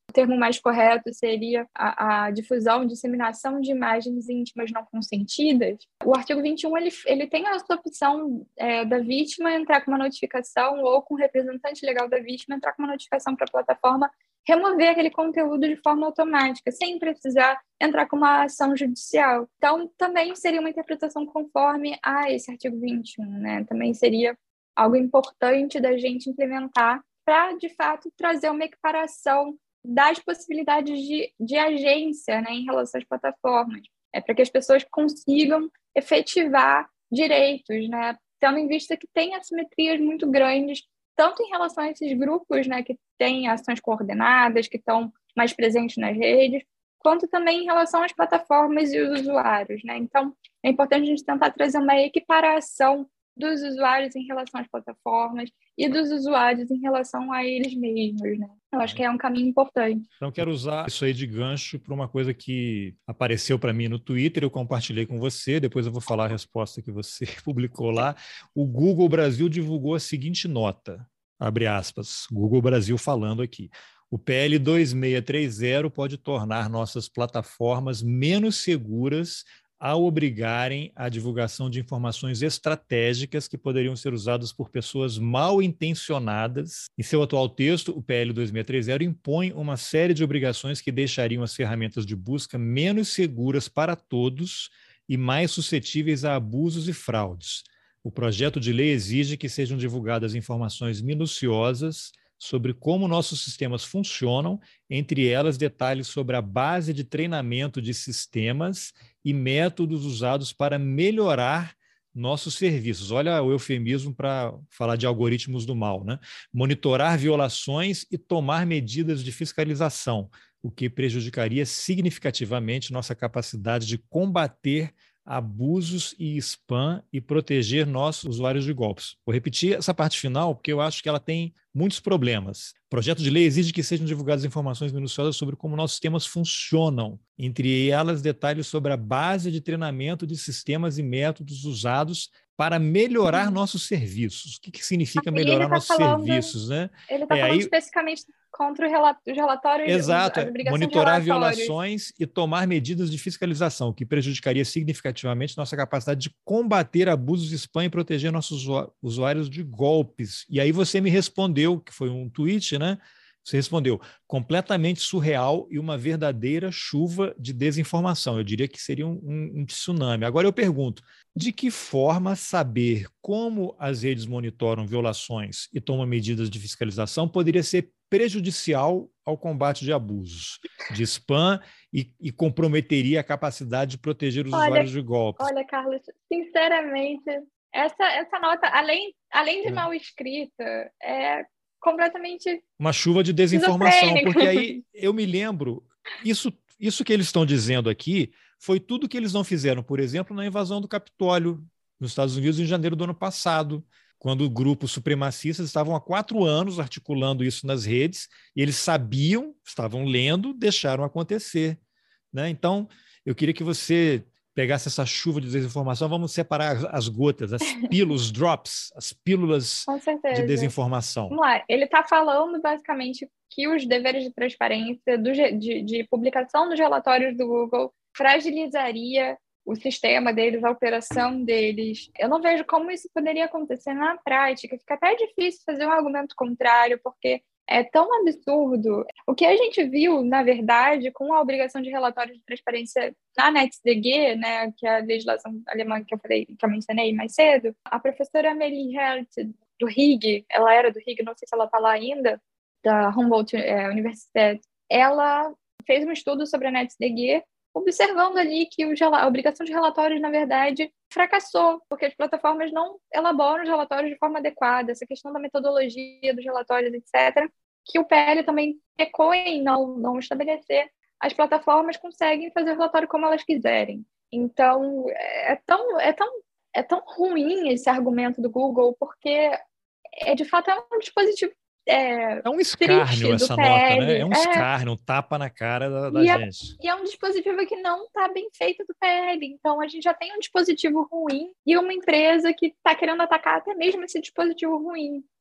o termo mais correto seria a, a difusão, disseminação de imagens íntimas não consentidas. O artigo vinte e um ele, ele tem essa opção é, da vítima entrar com uma notificação ou com o representante legal da vítima entrar com uma notificação para a plataforma remover aquele conteúdo de forma automática, sem precisar entrar com uma ação judicial. Então, também seria uma interpretação conforme a esse artigo vinte e um, né? Também seria algo importante da gente implementar para, de fato, trazer uma equiparação das possibilidades de, de agência, né, em relação às plataformas, é para que as pessoas consigam efetivar direitos, né, tendo em vista que tem assimetrias muito grandes, tanto em relação a esses grupos, né, que têm ações coordenadas, que estão mais presentes nas redes, quanto também em relação às plataformas e os usuários, né? Então, é importante a gente tentar trazer uma equiparação dos usuários em relação às plataformas e dos usuários em relação a eles mesmos, né? Eu acho que é um caminho importante. Então, quero usar isso aí de gancho para uma coisa que apareceu para mim no Twitter, eu compartilhei com você, depois eu vou falar a resposta que você publicou lá. O Google Brasil divulgou a seguinte nota, abre aspas, Google Brasil falando aqui. O P L dois mil seiscentos e trinta pode tornar nossas plataformas menos seguras ao obrigarem a divulgação de informações estratégicas que poderiam ser usadas por pessoas mal intencionadas. Em seu atual texto, o P L dois mil seiscentos e trinta impõe uma série de obrigações que deixariam as ferramentas de busca menos seguras para todos e mais suscetíveis a abusos e fraudes. O projeto de lei exige que sejam divulgadas informações minuciosas sobre como nossos sistemas funcionam, entre elas detalhes sobre a base de treinamento de sistemas e métodos usados para melhorar nossos serviços. Olha o eufemismo para falar de algoritmos do mal, né? Monitorar violações e tomar medidas de fiscalização, o que prejudicaria significativamente nossa capacidade de combater abusos e spam e proteger nossos usuários de golpes. Vou repetir essa parte final, porque eu acho que ela tem muitos problemas. O projeto de lei exige que sejam divulgadas informações minuciosas sobre como nossos sistemas funcionam, entre elas detalhes sobre a base de treinamento de sistemas e métodos usados para melhorar nossos serviços. O que, que significa melhorar tá nossos falando, serviços, né? Ele está é, falando aí... especificamente contra os relatórios, Exato, as obrigações monitorar de relatórios. violações e tomar medidas de fiscalização, que prejudicaria significativamente nossa capacidade de combater abusos de spam e proteger nossos usuários de golpes. E aí você me respondeu, que foi um tweet, né? Você respondeu, completamente surreal e uma verdadeira chuva de desinformação. Eu diria que seria um, um, um tsunami. Agora eu pergunto, de que forma saber como as redes monitoram violações e tomam medidas de fiscalização poderia ser prejudicial ao combate de abusos, de spam e, e comprometeria a capacidade de proteger os olha, usuários de golpes? Olha, Carlos, sinceramente, essa, essa nota, além, além de é. mal escrita, é completamente... Uma chuva de desinformação, porque aí eu me lembro, isso, isso que eles estão dizendo aqui foi tudo que eles não fizeram, por exemplo, na invasão do Capitólio nos Estados Unidos em janeiro do ano passado, quando grupos supremacistas estavam há quatro anos articulando isso nas redes, e eles sabiam, estavam lendo, deixaram acontecer, né? Então, eu queria que você pegasse essa chuva de desinformação, vamos separar as gotas, as pílulas, os drops, as pílulas de desinformação. Vamos lá, ele está falando basicamente que os deveres de transparência do, de, de publicação dos relatórios do Google fragilizaria o sistema deles, a operação deles. Eu não vejo como isso poderia acontecer na prática. Fica até difícil fazer um argumento contrário, porque é tão absurdo. O que a gente viu, na verdade, com a obrigação de relatório de transparência na NetzDG, né, que é a legislação alemã que eu falei, que eu mencionei mais cedo, a professora Amelie Hert, do R I G, ela era do R I G, não sei se ela está lá ainda, da Humboldt é, Universität, ela fez um estudo sobre a NetzDG, observando ali que o, a obrigação de relatórios, na verdade, fracassou, porque as plataformas não elaboram os relatórios de forma adequada, essa questão da metodologia dos relatórios, etcétera, que o P L também pecou em não, não estabelecer. As plataformas conseguem fazer o relatório como elas quiserem. Então, é tão, é tão, é tão ruim esse argumento do Google, porque, é, de fato, é um dispositivo É, é um escárnio essa P L, nota, né? É um é, escárnio, um tapa na cara da, da e gente. É, e é um dispositivo que não está bem feito do P L. Então, a gente já tem um dispositivo ruim e uma empresa que está querendo atacar até mesmo esse dispositivo ruim.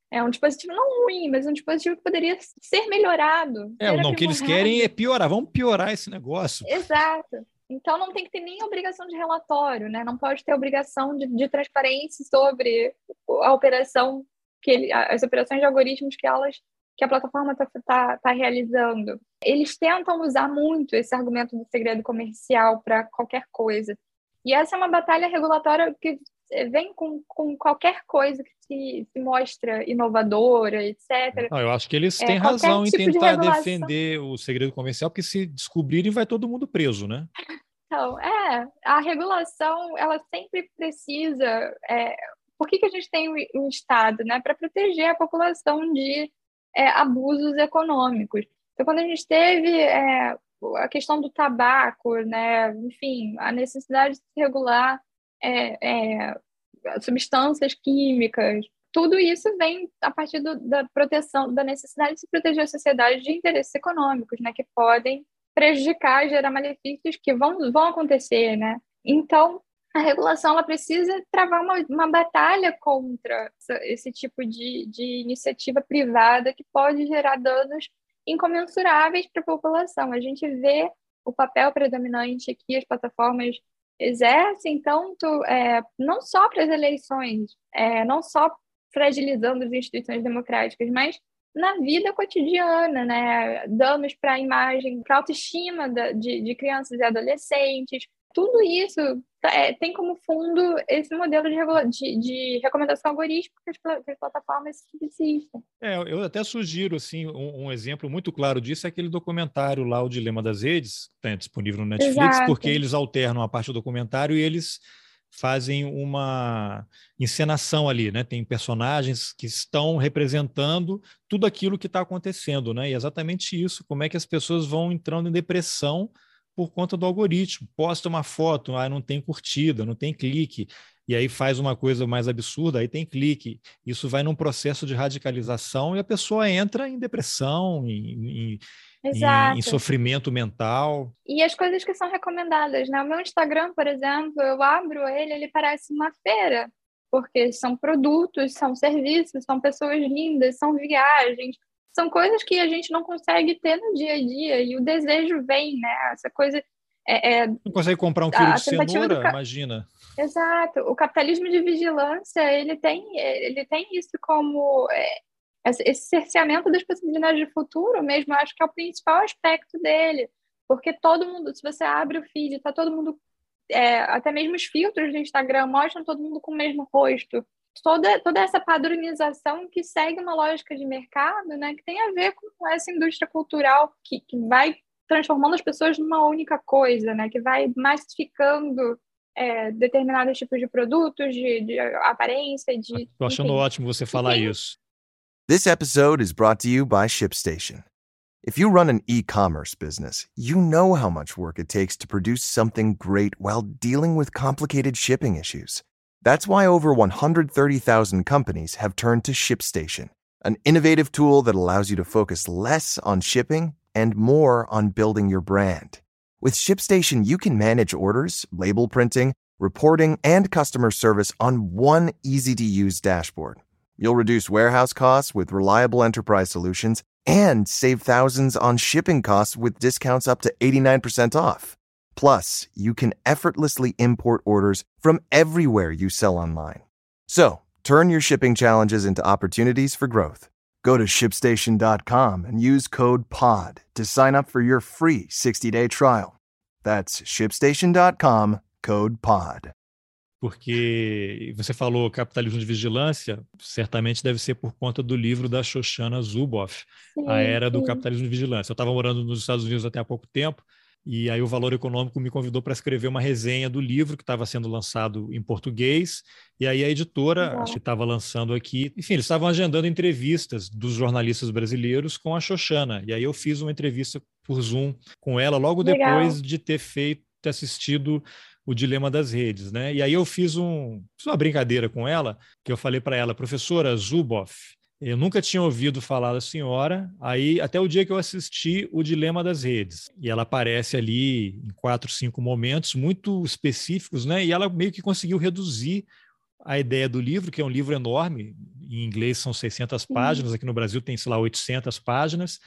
É um dispositivo não ruim, mas um dispositivo que poderia ser melhorado. É, ser não, o que eles aprimorado. querem é piorar. Vamos piorar esse negócio. Exato. Então, não tem que ter nem obrigação de relatório, né? Não pode ter obrigação de, de transparência sobre a operação, que ele, as operações de algoritmos que elas que a plataforma está tá, tá realizando. Eles tentam usar muito esse argumento do segredo comercial para qualquer coisa. E essa é uma batalha regulatória que vem com, com qualquer coisa que se, se mostra inovadora, etcétera. Não, eu acho que eles É, têm qualquer razão em tipo de tentar regulação. defender o segredo comercial, porque se descobrirem, vai todo mundo preso, né? Então, é, a regulação, ela sempre precisa... É, por que, que a gente tem o, o Estado, né? Para proteger a população de é, abusos econômicos. Então, quando a gente teve é, a questão do tabaco, né? Enfim, a necessidade de se regular é, é, substâncias químicas, tudo isso vem a partir do, da proteção, da necessidade de se proteger a sociedade de interesses econômicos, né? Que podem prejudicar, gerar malefícios que vão, vão acontecer, né? Então, a regulação ela precisa travar uma, uma batalha contra essa, esse tipo de, de iniciativa privada que pode gerar danos incomensuráveis para a população. A gente vê o papel predominante que as plataformas exercem, tanto é, não só para as eleições, é, não só fragilizando as instituições democráticas, mas na vida cotidiana, né? Danos para a imagem, para a autoestima da, de, de crianças e adolescentes. Tudo isso é, tem como fundo esse modelo de, regula- de, de recomendação algorítmica que as, pla- que as plataformas subsistem. É, eu até sugiro assim, um, um exemplo muito claro disso é aquele documentário lá, O Dilema das Redes, está disponível no Netflix, Exato. porque eles alternam a parte do documentário e eles fazem uma encenação ali, né? Tem personagens que estão representando tudo aquilo que está acontecendo, né? E é exatamente isso, como é que as pessoas vão entrando em depressão por conta do algoritmo. Posta uma foto, ah, não tem curtida, não tem clique, e aí faz uma coisa mais absurda, aí tem clique. Isso vai num processo de radicalização e a pessoa entra em depressão, em, em, em, em sofrimento mental. E as coisas que são recomendadas, né? O meu Instagram, por exemplo, eu abro ele, ele parece uma feira, porque são produtos, são serviços, são pessoas lindas, são viagens, são coisas que a gente não consegue ter no dia a dia, e o desejo vem, né? Essa coisa... É, é, não consegue comprar um quilo de cenoura? ca... Imagina. Exato. O capitalismo de vigilância, ele tem, ele tem isso como... É, esse cerceamento das possibilidades de futuro mesmo, eu acho que é o principal aspecto dele, porque todo mundo, se você abre o feed, está todo mundo, é, até mesmo os filtros do Instagram mostram todo mundo com o mesmo rosto, toda, toda essa padronização que segue uma lógica de mercado, né, que tem a ver com essa indústria cultural que, que vai transformando as pessoas numa única coisa, né, que vai massificando é, determinados tipos de produtos, de, de aparência, de... Tô achando enfim. ótimo você falar Enfim. isso. This episode is brought to you by ShipStation. If you run an e-commerce business, you know how much work it takes to produce something great while dealing with complicated shipping issues. That's why over one hundred thirty thousand companies have turned to ShipStation, an innovative tool that allows you to focus less on shipping and more on building your brand. With ShipStation, you can manage orders, label printing, reporting, and customer service on one easy-to-use dashboard. You'll reduce warehouse costs with reliable enterprise solutions and save thousands on shipping costs with discounts up to eighty-nine percent off. Plus, you can effortlessly import orders from everywhere you sell online. So, turn your shipping challenges into opportunities for growth. Go to ship station dot com and use code P O D to sign up for your free sixty-day trial. That's ship station dot com, code P O D. Porque você falou capitalismo de vigilância, certamente deve ser por conta do livro da Shoshana Zuboff, Sim, A Era do sim. Capitalismo de Vigilância. Eu estava morando nos Estados Unidos até há pouco tempo, e aí o Valor Econômico me convidou para escrever uma resenha do livro que estava sendo lançado em português, e aí a editora, Legal. acho que estava lançando aqui, enfim, eles estavam agendando entrevistas dos jornalistas brasileiros com a Shoshana, e aí eu fiz uma entrevista por Zoom com ela logo Legal. depois de ter feito, ter assistido O Dilema das Redes, né? E aí eu fiz, um, fiz uma brincadeira com ela, que eu falei para ela, professora Zuboff, eu nunca tinha ouvido falar da senhora, aí até o dia que eu assisti O Dilema das Redes. E ela aparece ali em quatro, cinco momentos muito específicos, né? E ela meio que conseguiu reduzir a ideia do livro, que é um livro enorme, em inglês são seiscentas páginas, aqui no Brasil tem, sei lá, oitocentas páginas,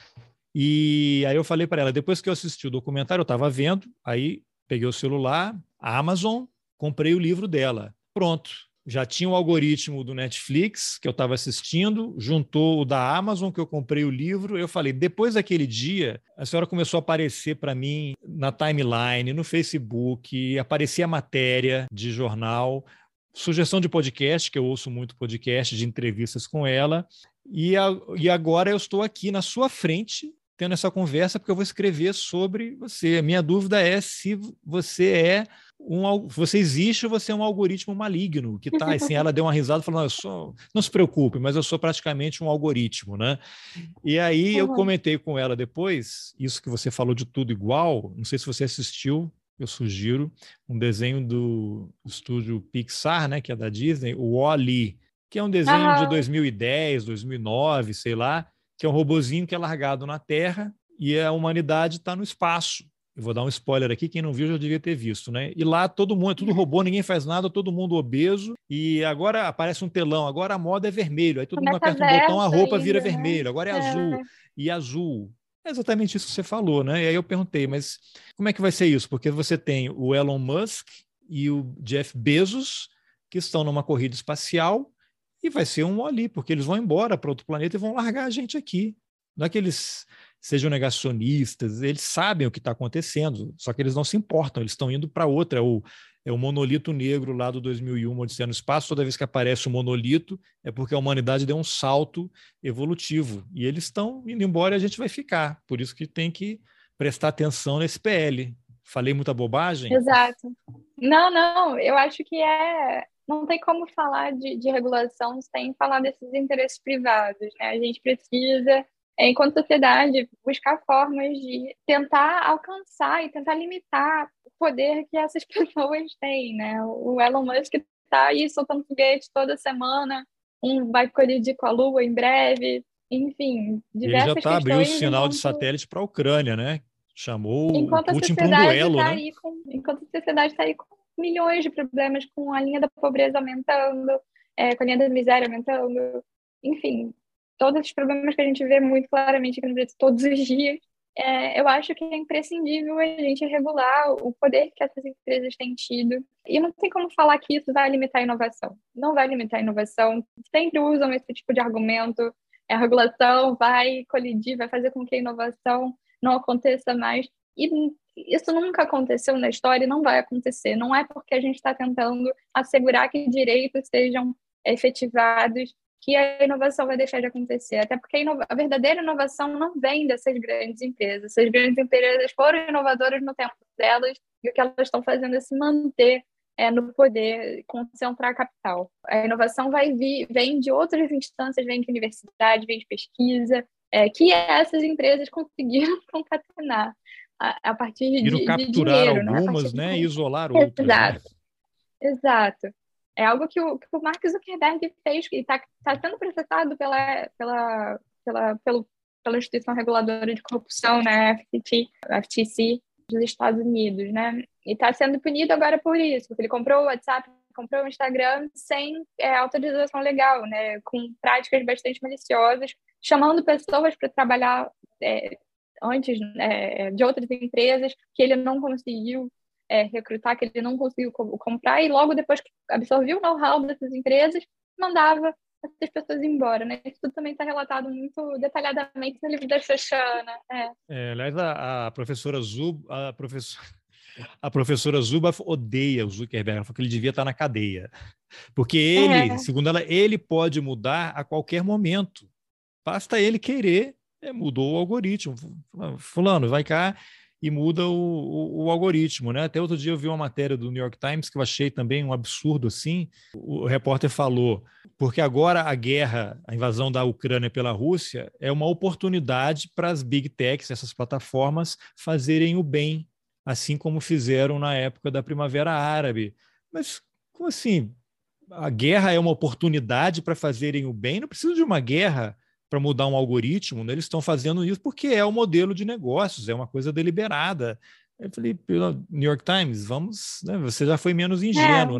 e aí eu falei para ela, depois que eu assisti o documentário, eu estava vendo, aí peguei o celular, a Amazon, comprei o livro dela. Pronto, já tinha o algoritmo do Netflix, que eu estava assistindo, juntou o da Amazon, que eu comprei o livro, eu falei, depois daquele dia, a senhora começou a aparecer para mim na timeline, no Facebook, aparecia matéria de jornal, sugestão de podcast, que eu ouço muito podcast, de entrevistas com ela, e, a, e agora eu estou aqui na sua frente, tendo essa conversa, porque eu vou escrever sobre você. A minha dúvida é se você é um, você existe ou você é um algoritmo maligno, que tá, assim, ela deu uma risada falando, eu sou, não se preocupe, mas eu sou praticamente um algoritmo, né? E aí eu comentei com ela depois, isso que você falou de tudo igual, não sei se você assistiu, eu sugiro, um desenho do estúdio Pixar, né, que é da Disney, o Wall-E, que é um desenho ah. de dois mil e dez, dois mil e nove, sei lá, que é um robozinho que é largado na Terra e a humanidade está no espaço. Eu vou dar um spoiler aqui, quem não viu já devia ter visto, né? E lá todo mundo, é tudo robô, ninguém faz nada, todo mundo obeso, e agora aparece um telão, agora a moda é vermelho, aí todo mundo aperta um botão, a roupa vira vermelho, agora é azul, e azul. É exatamente isso que você falou, né? E aí eu perguntei, mas como é que vai ser isso? Porque você tem o Elon Musk e o Jeff Bezos, que estão numa corrida espacial, e vai ser um ali, porque eles vão embora para outro planeta e vão largar a gente aqui. Não é que eles sejam negacionistas, eles sabem o que está acontecendo, só que eles não se importam, eles estão indo para outra. É o, é o monolito negro lá do dois mil e um, Odisseia no Espaço, toda vez que aparece o monolito é porque a humanidade deu um salto evolutivo, e eles estão indo embora e a gente vai ficar. Por isso que tem que prestar atenção nesse P L. Falei muita bobagem? Exato. Não, não, eu acho que é... Não tem como falar de, de regulação sem falar desses interesses privados, né? A gente precisa, enquanto sociedade, buscar formas de tentar alcançar e tentar limitar o poder que essas pessoas têm, né? O Elon Musk está aí soltando foguete toda semana, um vai colidir com a Lua em breve, enfim, diversas Ele já está abrindo o sinal enquanto... de satélite para a Ucrânia, né? Chamou enquanto o Putin a para um duelo, tá né? Aí com, enquanto a sociedade está aí com milhões de problemas, com a linha da pobreza aumentando, é, com a linha da miséria aumentando, enfim, todos os problemas que a gente vê muito claramente aqui no Brasil todos os dias. É, eu acho que é imprescindível a gente regular o poder que essas empresas têm tido. E não tem como falar que isso vai limitar a inovação. Não vai limitar a inovação. Sempre usam esse tipo de argumento. A regulação vai colidir, vai fazer com que a inovação não aconteça mais. E isso nunca aconteceu na história e não vai acontecer. Não é porque a gente está tentando assegurar que direitos sejam efetivados que a inovação vai deixar de acontecer. Até porque a, inova- a verdadeira inovação não vem dessas grandes empresas. Essas grandes empresas foram inovadoras no tempo delas e o que elas estão fazendo é se manter é, no poder, concentrar capital. A inovação vai vir, vem de outras instâncias, vem de universidade, vem de pesquisa, é, que essas empresas conseguiram concatenar a, a partir de, Viram de capturar dinheiro, algumas, né? né, de... e isolar outras. Exato, né? exato. É algo que o, que o Mark Zuckerberg fez e está tá sendo processado pela, pela, pela, pelo, pela instituição reguladora de corrupção, né, F T C, F T C dos Estados Unidos, né? E está sendo punido agora por isso, porque ele comprou o WhatsApp, comprou o Instagram sem é, autorização legal, né, com práticas bastante maliciosas, chamando pessoas para trabalhar é, antes é, de outras empresas que ele não conseguiu é, recrutar, que ele não conseguiu co- comprar, e logo depois que absorveu o know-how dessas empresas, mandava essas pessoas embora, né? Isso tudo também está relatado muito detalhadamente no livro da Shoshana. É. É, aliás, a, a professora Zub, a professora, a professora Zuba odeia o Zuckerberg, ela falou que ele devia estar na cadeia, porque ele, É. segundo ela, ele pode mudar a qualquer momento, basta ele querer, é, mudou o algoritmo, fulano, vai cá e muda o, o, o algoritmo, né? Até outro dia eu vi uma matéria do New York Times que eu achei também um absurdo assim. O, o repórter falou, porque agora a guerra, a invasão da Ucrânia pela Rússia é uma oportunidade para as big techs, essas plataformas, fazerem o bem, assim como fizeram na época da Primavera Árabe. Mas como assim? A guerra é uma oportunidade para fazerem o bem? Não precisa de uma guerra para mudar um algoritmo, né? Eles estão fazendo isso porque é o modelo de negócios, é uma coisa deliberada. Eu falei, pelo New York Times, vamos, né? Você já foi menos ingênuo, É. né?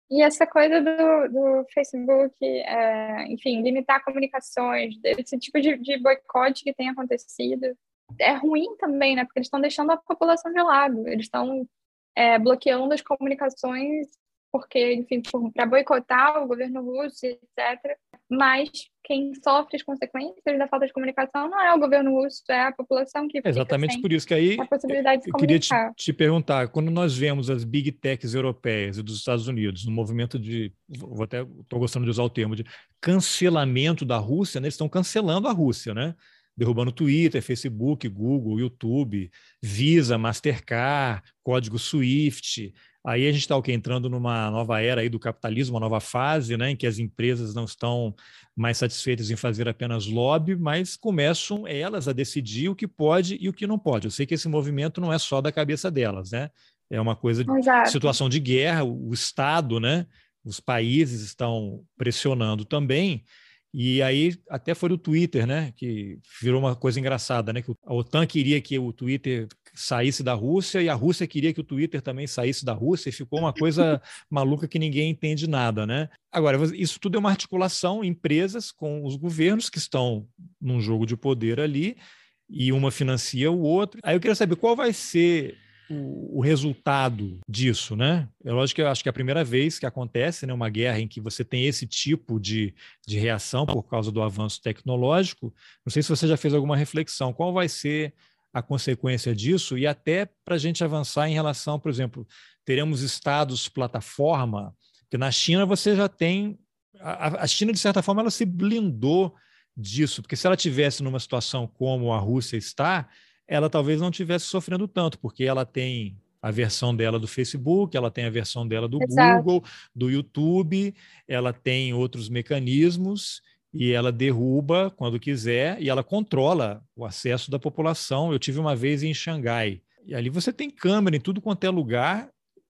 E essa coisa do, do Facebook, é, enfim, limitar comunicações, esse tipo de, de boicote que tem acontecido, é ruim também, né? Porque eles estão deixando a população de lado, eles estão é, bloqueando as comunicações, porque, enfim, para boicotar o governo russo, etcétera. Mas quem sofre as consequências da falta de comunicação não é o governo russo, é a população que É fica exatamente sem por isso que a aí possibilidade de se eu queria te, comunicar. te perguntar, quando nós vemos as big techs europeias e dos Estados Unidos, no movimento de, vou até estou gostando de usar o termo, de cancelamento da Rússia, né? Eles estão cancelando a Rússia, né? Derrubando Twitter, Facebook, Google, YouTube, Visa, Mastercard, código Swift. Aí a gente está o quê? Entrando numa nova era aí do capitalismo, uma nova fase, né? Em que as empresas não estão mais satisfeitas em fazer apenas lobby, mas começam elas a decidir o que pode e o que não pode. Eu sei que esse movimento não é só da cabeça delas, né? É uma coisa de Exato. situação de guerra, o Estado, né? Os países estão pressionando também. E aí até foi o Twitter, né? Que virou uma coisa engraçada, né? Que a OTAN queria que o Twitter saísse da Rússia e a Rússia queria que o Twitter também saísse da Rússia e ficou uma coisa maluca que ninguém entende nada, né? Agora, isso tudo é uma articulação, empresas com os governos que estão num jogo de poder ali e uma financia o outro. Aí eu queria saber qual vai ser o, o resultado disso, né? É lógico que eu acho que é a primeira vez que acontece, né, uma guerra em que você tem esse tipo de, de reação por causa do avanço tecnológico. Não sei se você já fez alguma reflexão. Qual vai ser a consequência disso e até para a gente avançar em relação, por exemplo, teremos estados plataforma, porque na China você já tem a, a China de certa forma ela se blindou disso, porque se ela tivesse numa situação como a Rússia está, ela talvez não tivesse sofrendo tanto, porque ela tem a versão dela do Facebook, ela tem a versão dela do Exato. Google, do YouTube, ela tem outros mecanismos e ela derruba quando quiser e ela controla o acesso da população. Eu tive uma vez em Xangai e ali você tem câmera em tudo quanto é lugar,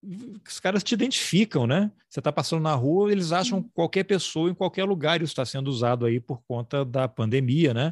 os caras te identificam, né? Você está passando na rua, eles acham qualquer pessoa em qualquer lugar, isso está sendo usado aí por conta da pandemia, né?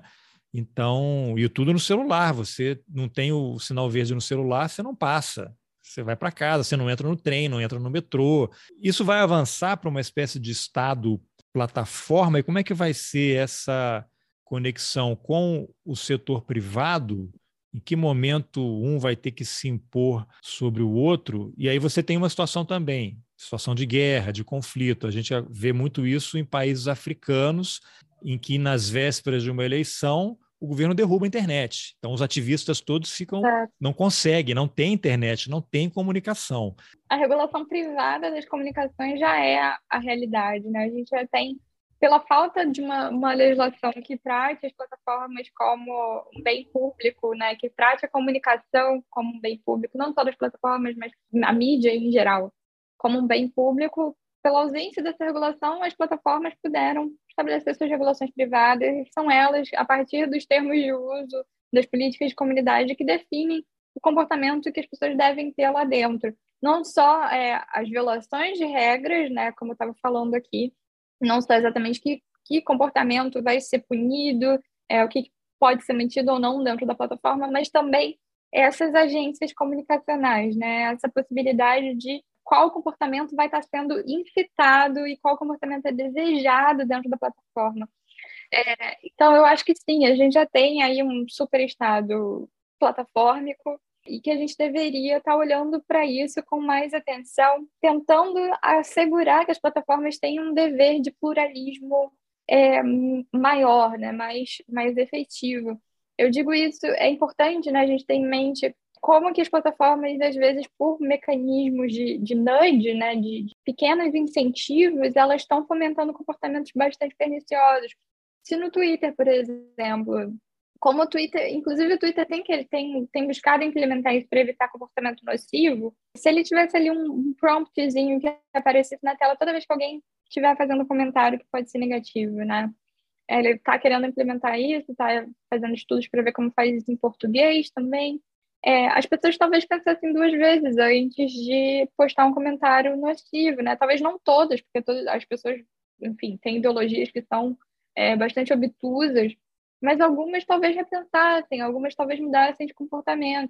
Então, e tudo no celular, você não tem o sinal verde no celular, você não passa. Você vai para casa, você não entra no trem, não entra no metrô. Isso vai avançar para uma espécie de estado plataforma, e como é que vai ser essa conexão com o setor privado? Em que momento um vai ter que se impor sobre o outro? E aí você tem uma situação também, situação de guerra, de conflito. A gente vê muito isso em países africanos, em que nas vésperas de uma eleição o governo derruba a internet. Então os ativistas todos ficam, Exato. não conseguem, não tem internet, não tem comunicação. A regulação privada das comunicações já é a, a realidade, né? A gente já tem, pela falta de uma, uma legislação que trate as plataformas como um bem público, né? Que trate a comunicação como um bem público, não só das plataformas, mas a mídia em geral, como um bem público. Pela ausência dessa regulação, as plataformas puderam estabelecer suas regulações privadas, e são elas, a partir dos termos de uso, das políticas de comunidade, que definem o comportamento que as pessoas devem ter lá dentro. Não só é, as violações de regras, né, como eu estava falando aqui, não só exatamente que, que comportamento vai ser punido, é, o que pode ser mantido ou não dentro da plataforma, mas também essas agências comunicacionais, né, essa possibilidade de qual comportamento vai estar sendo incitado e qual comportamento é desejado dentro da plataforma. É, então, eu acho que sim, a gente já tem aí um superestado platafórmico e que a gente deveria estar olhando para isso com mais atenção, tentando assegurar que as plataformas tenham um dever de pluralismo é, maior, né, mais, mais efetivo. Eu digo isso, é importante, né, a gente ter em mente como que as plataformas, às vezes, por mecanismos de, de nudge, né, de, de pequenos incentivos, elas estão fomentando comportamentos bastante perniciosos. Se no Twitter, por exemplo, como o Twitter, inclusive o Twitter tem, que, ele tem, tem buscado implementar isso para evitar comportamento nocivo, se ele tivesse ali um, um promptzinho que aparecesse na tela toda vez que alguém estiver fazendo um comentário que pode ser negativo, né? Ele está querendo implementar isso, está fazendo estudos para ver como faz isso em português também. É, as pessoas talvez pensassem duas vezes antes de postar um comentário nocivo, né? Talvez não todas, porque todas as pessoas, enfim, têm ideologias que são é, bastante obtusas, mas algumas talvez repensassem, algumas talvez mudassem de comportamento.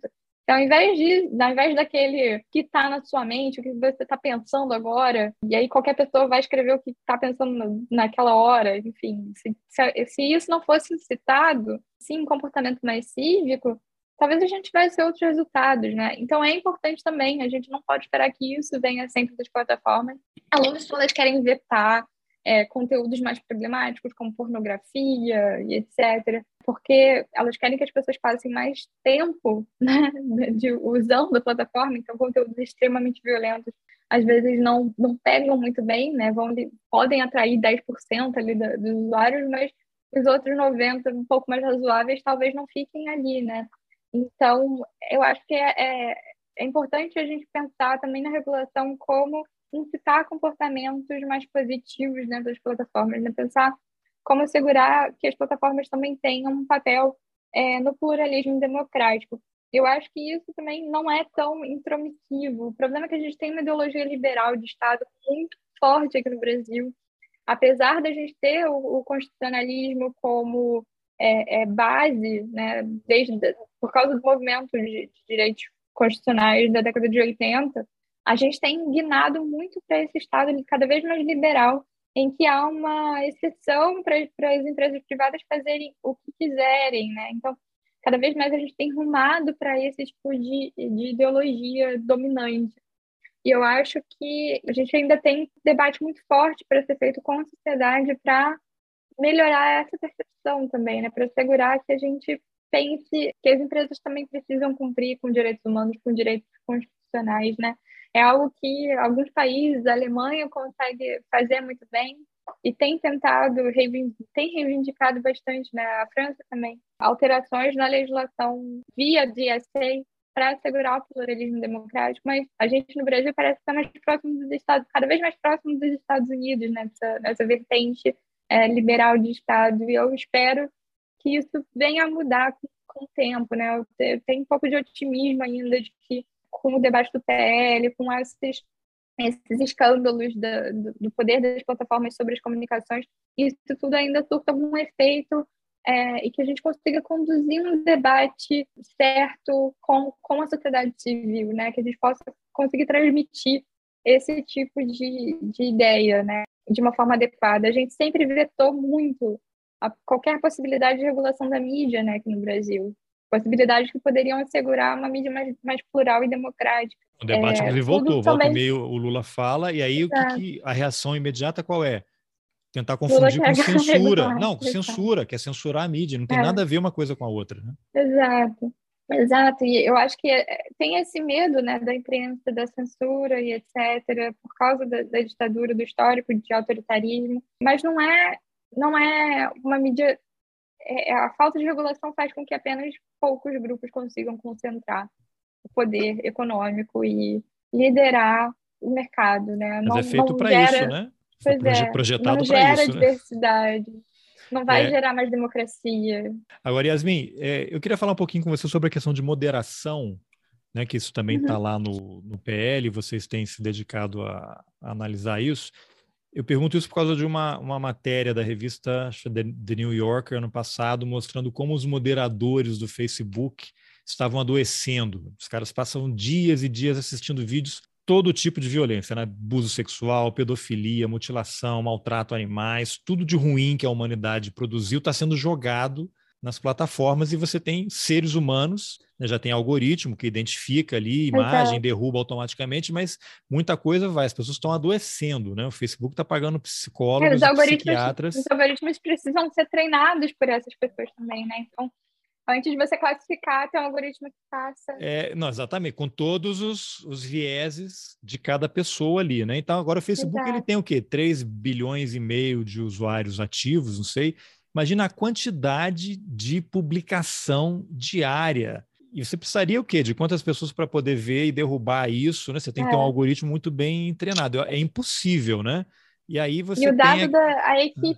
Então, ao invés, de, ao invés daquele que está na sua mente, o que você está pensando agora, e aí qualquer pessoa vai escrever o que está pensando naquela hora, enfim, se, se, se isso não fosse citado, sim, um comportamento mais cívico, talvez a gente tivesse outros resultados, né? Então, é importante também, a gente não pode esperar que isso venha sempre das plataformas. Alunos, elas querem vetar é, conteúdos mais problemáticos, como pornografia e etcétera, porque elas querem que as pessoas passem mais tempo, né, de, usando a plataforma, então conteúdos extremamente violentos às vezes não, não pegam muito bem, né? Vão, podem atrair dez por cento ali da, dos usuários, mas os outros noventa por cento, um pouco mais razoáveis, talvez não fiquem ali, né? Então, eu acho que é, é, é importante a gente pensar também na regulação como incitar comportamentos mais positivos dentro das plataformas, né? Pensar como assegurar que as plataformas também tenham um papel é, no pluralismo democrático. Eu acho que isso também não é tão intromissivo. O problema é que a gente tem uma ideologia liberal de Estado muito forte aqui no Brasil. Apesar da gente ter o, o constitucionalismo como é, é base, né, desde, por causa do movimento de, de direitos constitucionais da década de oitenta, a gente tem guinado muito para esse Estado cada vez mais liberal, em que há uma exceção para as empresas privadas fazerem o que quiserem, né? Então, cada vez mais a gente tem rumado para esse tipo de, de ideologia dominante. E eu acho que a gente ainda tem um debate muito forte para ser feito com a sociedade para melhorar essa percepção também, né? Para assegurar que a gente pense que as empresas também precisam cumprir com direitos humanos, com direitos constitucionais, né? É algo que alguns países, a Alemanha consegue fazer muito bem e tem tentado, tem reivindicado bastante, né? A França também, alterações na legislação via D S A para assegurar o pluralismo democrático, mas a gente no Brasil parece estar mais próximo dos Estados, cada vez mais próximo dos Estados Unidos, nessa, nessa vertente é, liberal de Estado, e eu espero que isso venha a mudar com, com o tempo, né? Eu tenho um pouco de otimismo ainda de que com o debate do P L, com esses, esses escândalos da, do, do poder das plataformas sobre as comunicações, isso tudo ainda surta algum efeito é, e que a gente consiga conduzir um debate certo com, com a sociedade civil, né? Que a gente possa conseguir transmitir esse tipo de, de ideia, né? De uma forma adequada. A gente sempre vetou muito a qualquer possibilidade de regulação da mídia, né, aqui no Brasil. Possibilidades que poderiam assegurar uma mídia mais, mais plural e democrática. O debate, é, inclusive, voltou. Volta também... e meio o Lula fala, e aí o que, que a reação imediata qual é? Tentar Lula confundir quer com censura. regular, Não, com exato. censura, quer censurar a mídia. Não tem É. nada a ver uma coisa com a outra, né? Exato. Exato, e eu acho que tem esse medo, né, da imprensa, da censura e etcétera, por causa da, da ditadura, do histórico de autoritarismo, mas não é, não é uma mídia... É, a falta de regulação faz com que apenas poucos grupos consigam concentrar o poder econômico e liderar o mercado, né? Mas Não, é feito não para gera, isso, né? Foi pois é, projetado não para gera isso, né? diversidade, não vai É. gerar mais democracia. Agora, Yasmin, é, eu queria falar um pouquinho com você sobre a questão de moderação, né? Que isso também está Uhum. lá no, no P L, vocês têm se dedicado a, a analisar isso. Eu pergunto isso por causa de uma, uma matéria da revista The, The New Yorker, ano passado, mostrando como os moderadores do Facebook estavam adoecendo. Os caras passam dias e dias assistindo vídeos, todo tipo de violência, né? Abuso sexual, pedofilia, mutilação, maltrato a animais, tudo de ruim que a humanidade produziu está sendo jogado nas plataformas, e você tem seres humanos, né, já tem algoritmo que identifica ali imagem, Exato. derruba automaticamente, mas muita coisa vai, as pessoas estão adoecendo, né? O Facebook está pagando psicólogos É, os e algoritmos, psiquiatras. os algoritmos precisam ser treinados por essas pessoas também, né? Então, antes de você classificar, tem um algoritmo que faça. É, não, exatamente, com todos os, os vieses de cada pessoa ali, né? Então, agora o Facebook ele tem o quê? três bilhões e meio de usuários ativos, não sei. Imagina a quantidade de publicação diária. E você precisaria o quê? De quantas pessoas para poder ver e derrubar isso, né? Você tem que ter um É. algoritmo muito bem treinado. É impossível, né? E aí você E o dado tem... A... da a equipe,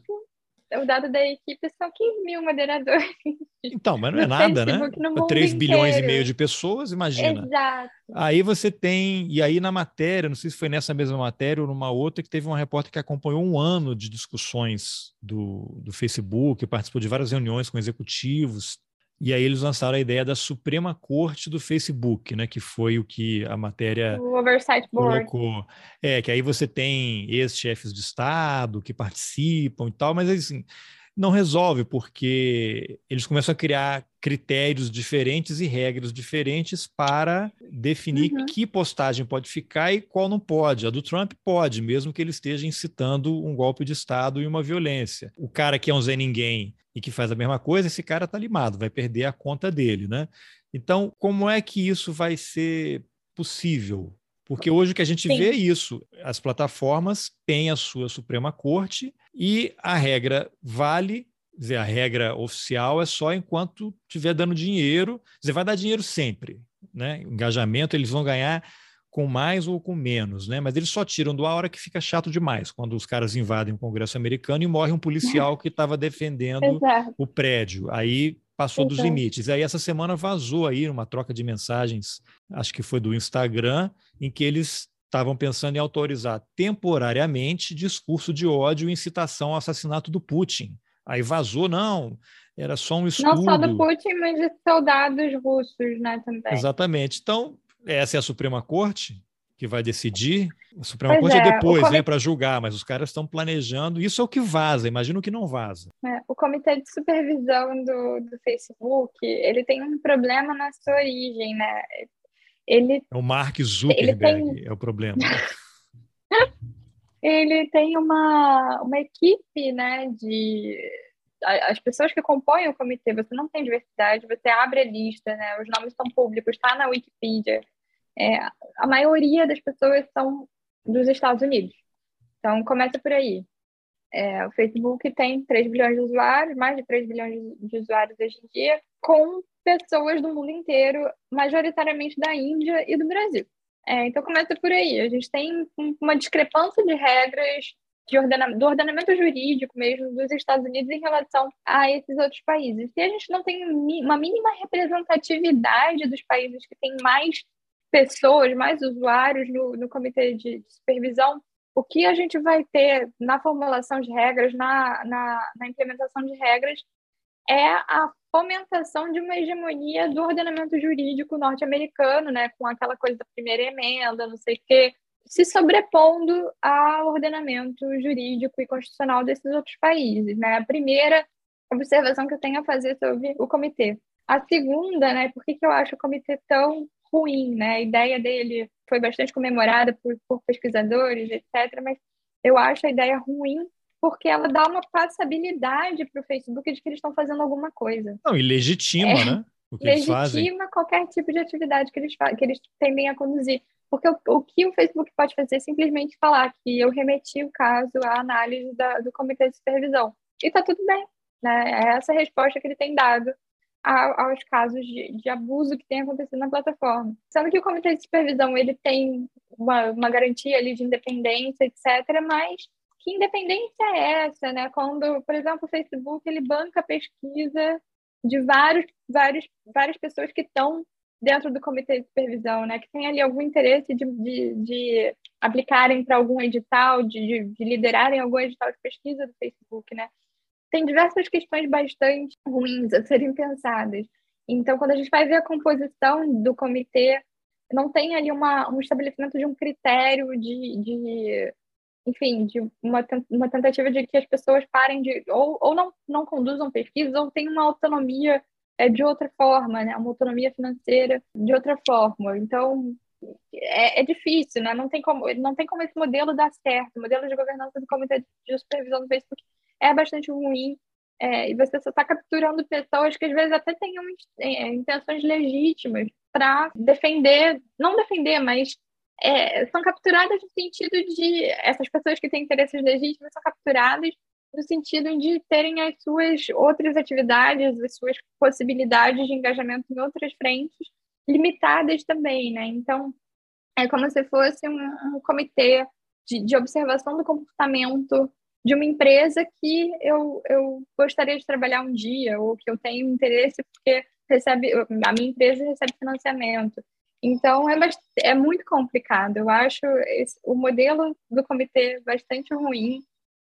o dado da equipe são quinze mil moderadores. Então, mas não é no nada, né? Facebook, no mundo três bilhões e meio inteiro. de pessoas, imagina. Exato. Aí você tem, e aí na matéria, não sei se foi nessa mesma matéria ou numa outra, que teve uma repórter que acompanhou um ano de discussões do, do Facebook, participou de várias reuniões com executivos, E aí eles lançaram a ideia da Suprema Corte do Facebook, né, que foi o que a matéria O Oversight Board. colocou. É, que aí você tem ex-chefes de Estado que participam e tal, mas assim, não resolve, porque eles começam a criar critérios diferentes e regras diferentes para definir Uhum. que postagem pode ficar e qual não pode. A do Trump pode, mesmo que ele esteja incitando um golpe de Estado e uma violência. O cara que é um Zé Ninguém e que faz a mesma coisa, esse cara está limado, vai perder a conta dele, né? Então, como é que isso vai ser possível? Porque hoje o que a gente Sim. vê é isso, as plataformas têm a sua Suprema Corte e a regra vale, quer dizer, a regra oficial é só enquanto estiver dando dinheiro, você vai dar dinheiro sempre, né? Engajamento eles vão ganhar com mais ou com menos, né? Mas eles só tiram do a hora que fica chato demais, quando os caras invadem o Congresso americano e morre um policial que estava defendendo Exato. o prédio. Aí passou dos Exato. limites. Aí essa semana vazou aí uma troca de mensagens, acho que foi do Instagram, em que eles estavam pensando em autorizar temporariamente discurso de ódio e incitação ao assassinato do Putin. Aí vazou, não, era só um Não só do estudo. Putin, mas de soldados russos, né, também. Exatamente. Então, essa é a Suprema Corte que vai decidir. A Suprema Pois Corte é é, o depois, né, comitê, para julgar, mas os caras estão planejando. Isso é o que vaza, imagina o que não vaza. é, o comitê de supervisão do, do Facebook, ele tem um problema na sua origem, né? Ele, É o Mark ele tem, Zuckerberg, é o problema. ele tem uma, uma equipe, né, de... a- As pessoas que compõem o comitê, você não tem diversidade, você abre a lista, né? Os nomes são públicos, está na Wikipedia. É, a maioria das pessoas são dos Estados Unidos. Então, começa por aí. É, o Facebook tem três bilhões de usuários, mais de três bilhões de de usuários hoje em dia, com pessoas do mundo inteiro, majoritariamente da Índia e do Brasil. É, então, começa por aí. A gente tem um- uma discrepância de regras de ordena- do ordenamento jurídico mesmo dos Estados Unidos em relação a esses outros países. Se a gente não tem mi- uma mínima representatividade dos países que têm mais pessoas, mais usuários no, no comitê de de supervisão, o que a gente vai ter na formulação de regras, na, na, na implementação de regras, é a fomentação de uma hegemonia do ordenamento jurídico norte-americano, né, com aquela coisa da primeira emenda, não sei o quê, se sobrepondo ao ordenamento jurídico e constitucional desses outros países, né? A primeira observação que eu tenho a fazer sobre o comitê. A segunda, né, por que que eu acho o comitê tão ruim, né? A ideia dele foi bastante comemorada por, por pesquisadores, etcétera, mas eu acho a ideia ruim porque ela dá uma passabilidade para o Facebook de que eles estão fazendo alguma coisa. Não, e legitima, né, o que eles fazem. Legitima qualquer tipo de atividade que eles, fa- que eles tendem a conduzir. Porque o, o que o Facebook pode fazer é simplesmente falar que eu remeti o caso à análise da, do comitê de supervisão. E está tudo bem, né? É essa a resposta que ele tem dado a- aos casos de, de abuso que tem acontecido na plataforma. Sendo que o comitê de supervisão ele tem uma, uma garantia ali de independência, etcétera, mas que independência é essa, né? Quando, por exemplo, o Facebook ele banca a pesquisa de vários, vários, várias pessoas que estão dentro do comitê de supervisão, né? Que tem ali algum interesse de, de, de aplicarem para algum edital, de, de, de liderarem algum edital de pesquisa do Facebook, né? Tem diversas questões bastante ruins a serem pensadas. Então, quando a gente vai ver a composição do comitê, não tem ali uma, um estabelecimento de um critério de, de enfim, de uma, uma tentativa de que as pessoas parem de, ou, ou não, não conduzam pesquisas, ou tenham uma autonomia é, de outra forma, né? Uma autonomia financeira de outra forma. Então, é, é difícil, né? Não tem como, não tem como esse modelo dar certo. O modelo de governança do Comitê de Supervisão do Facebook é bastante ruim, é, e você só está capturando pessoas que às vezes até tenham é, intenções legítimas para defender, não defender, mas é, são capturadas no sentido de essas pessoas que têm interesses legítimos são capturadas no sentido de terem as suas outras atividades, as suas possibilidades de engajamento em outras frentes limitadas também, né? Então, é como se fosse um, um comitê de, de observação do comportamento de uma empresa que eu, eu gostaria de trabalhar um dia, ou que eu tenho interesse porque recebe, a minha empresa recebe financiamento. Então, é, bast- é muito complicado. Eu acho esse, o modelo do comitê bastante ruim.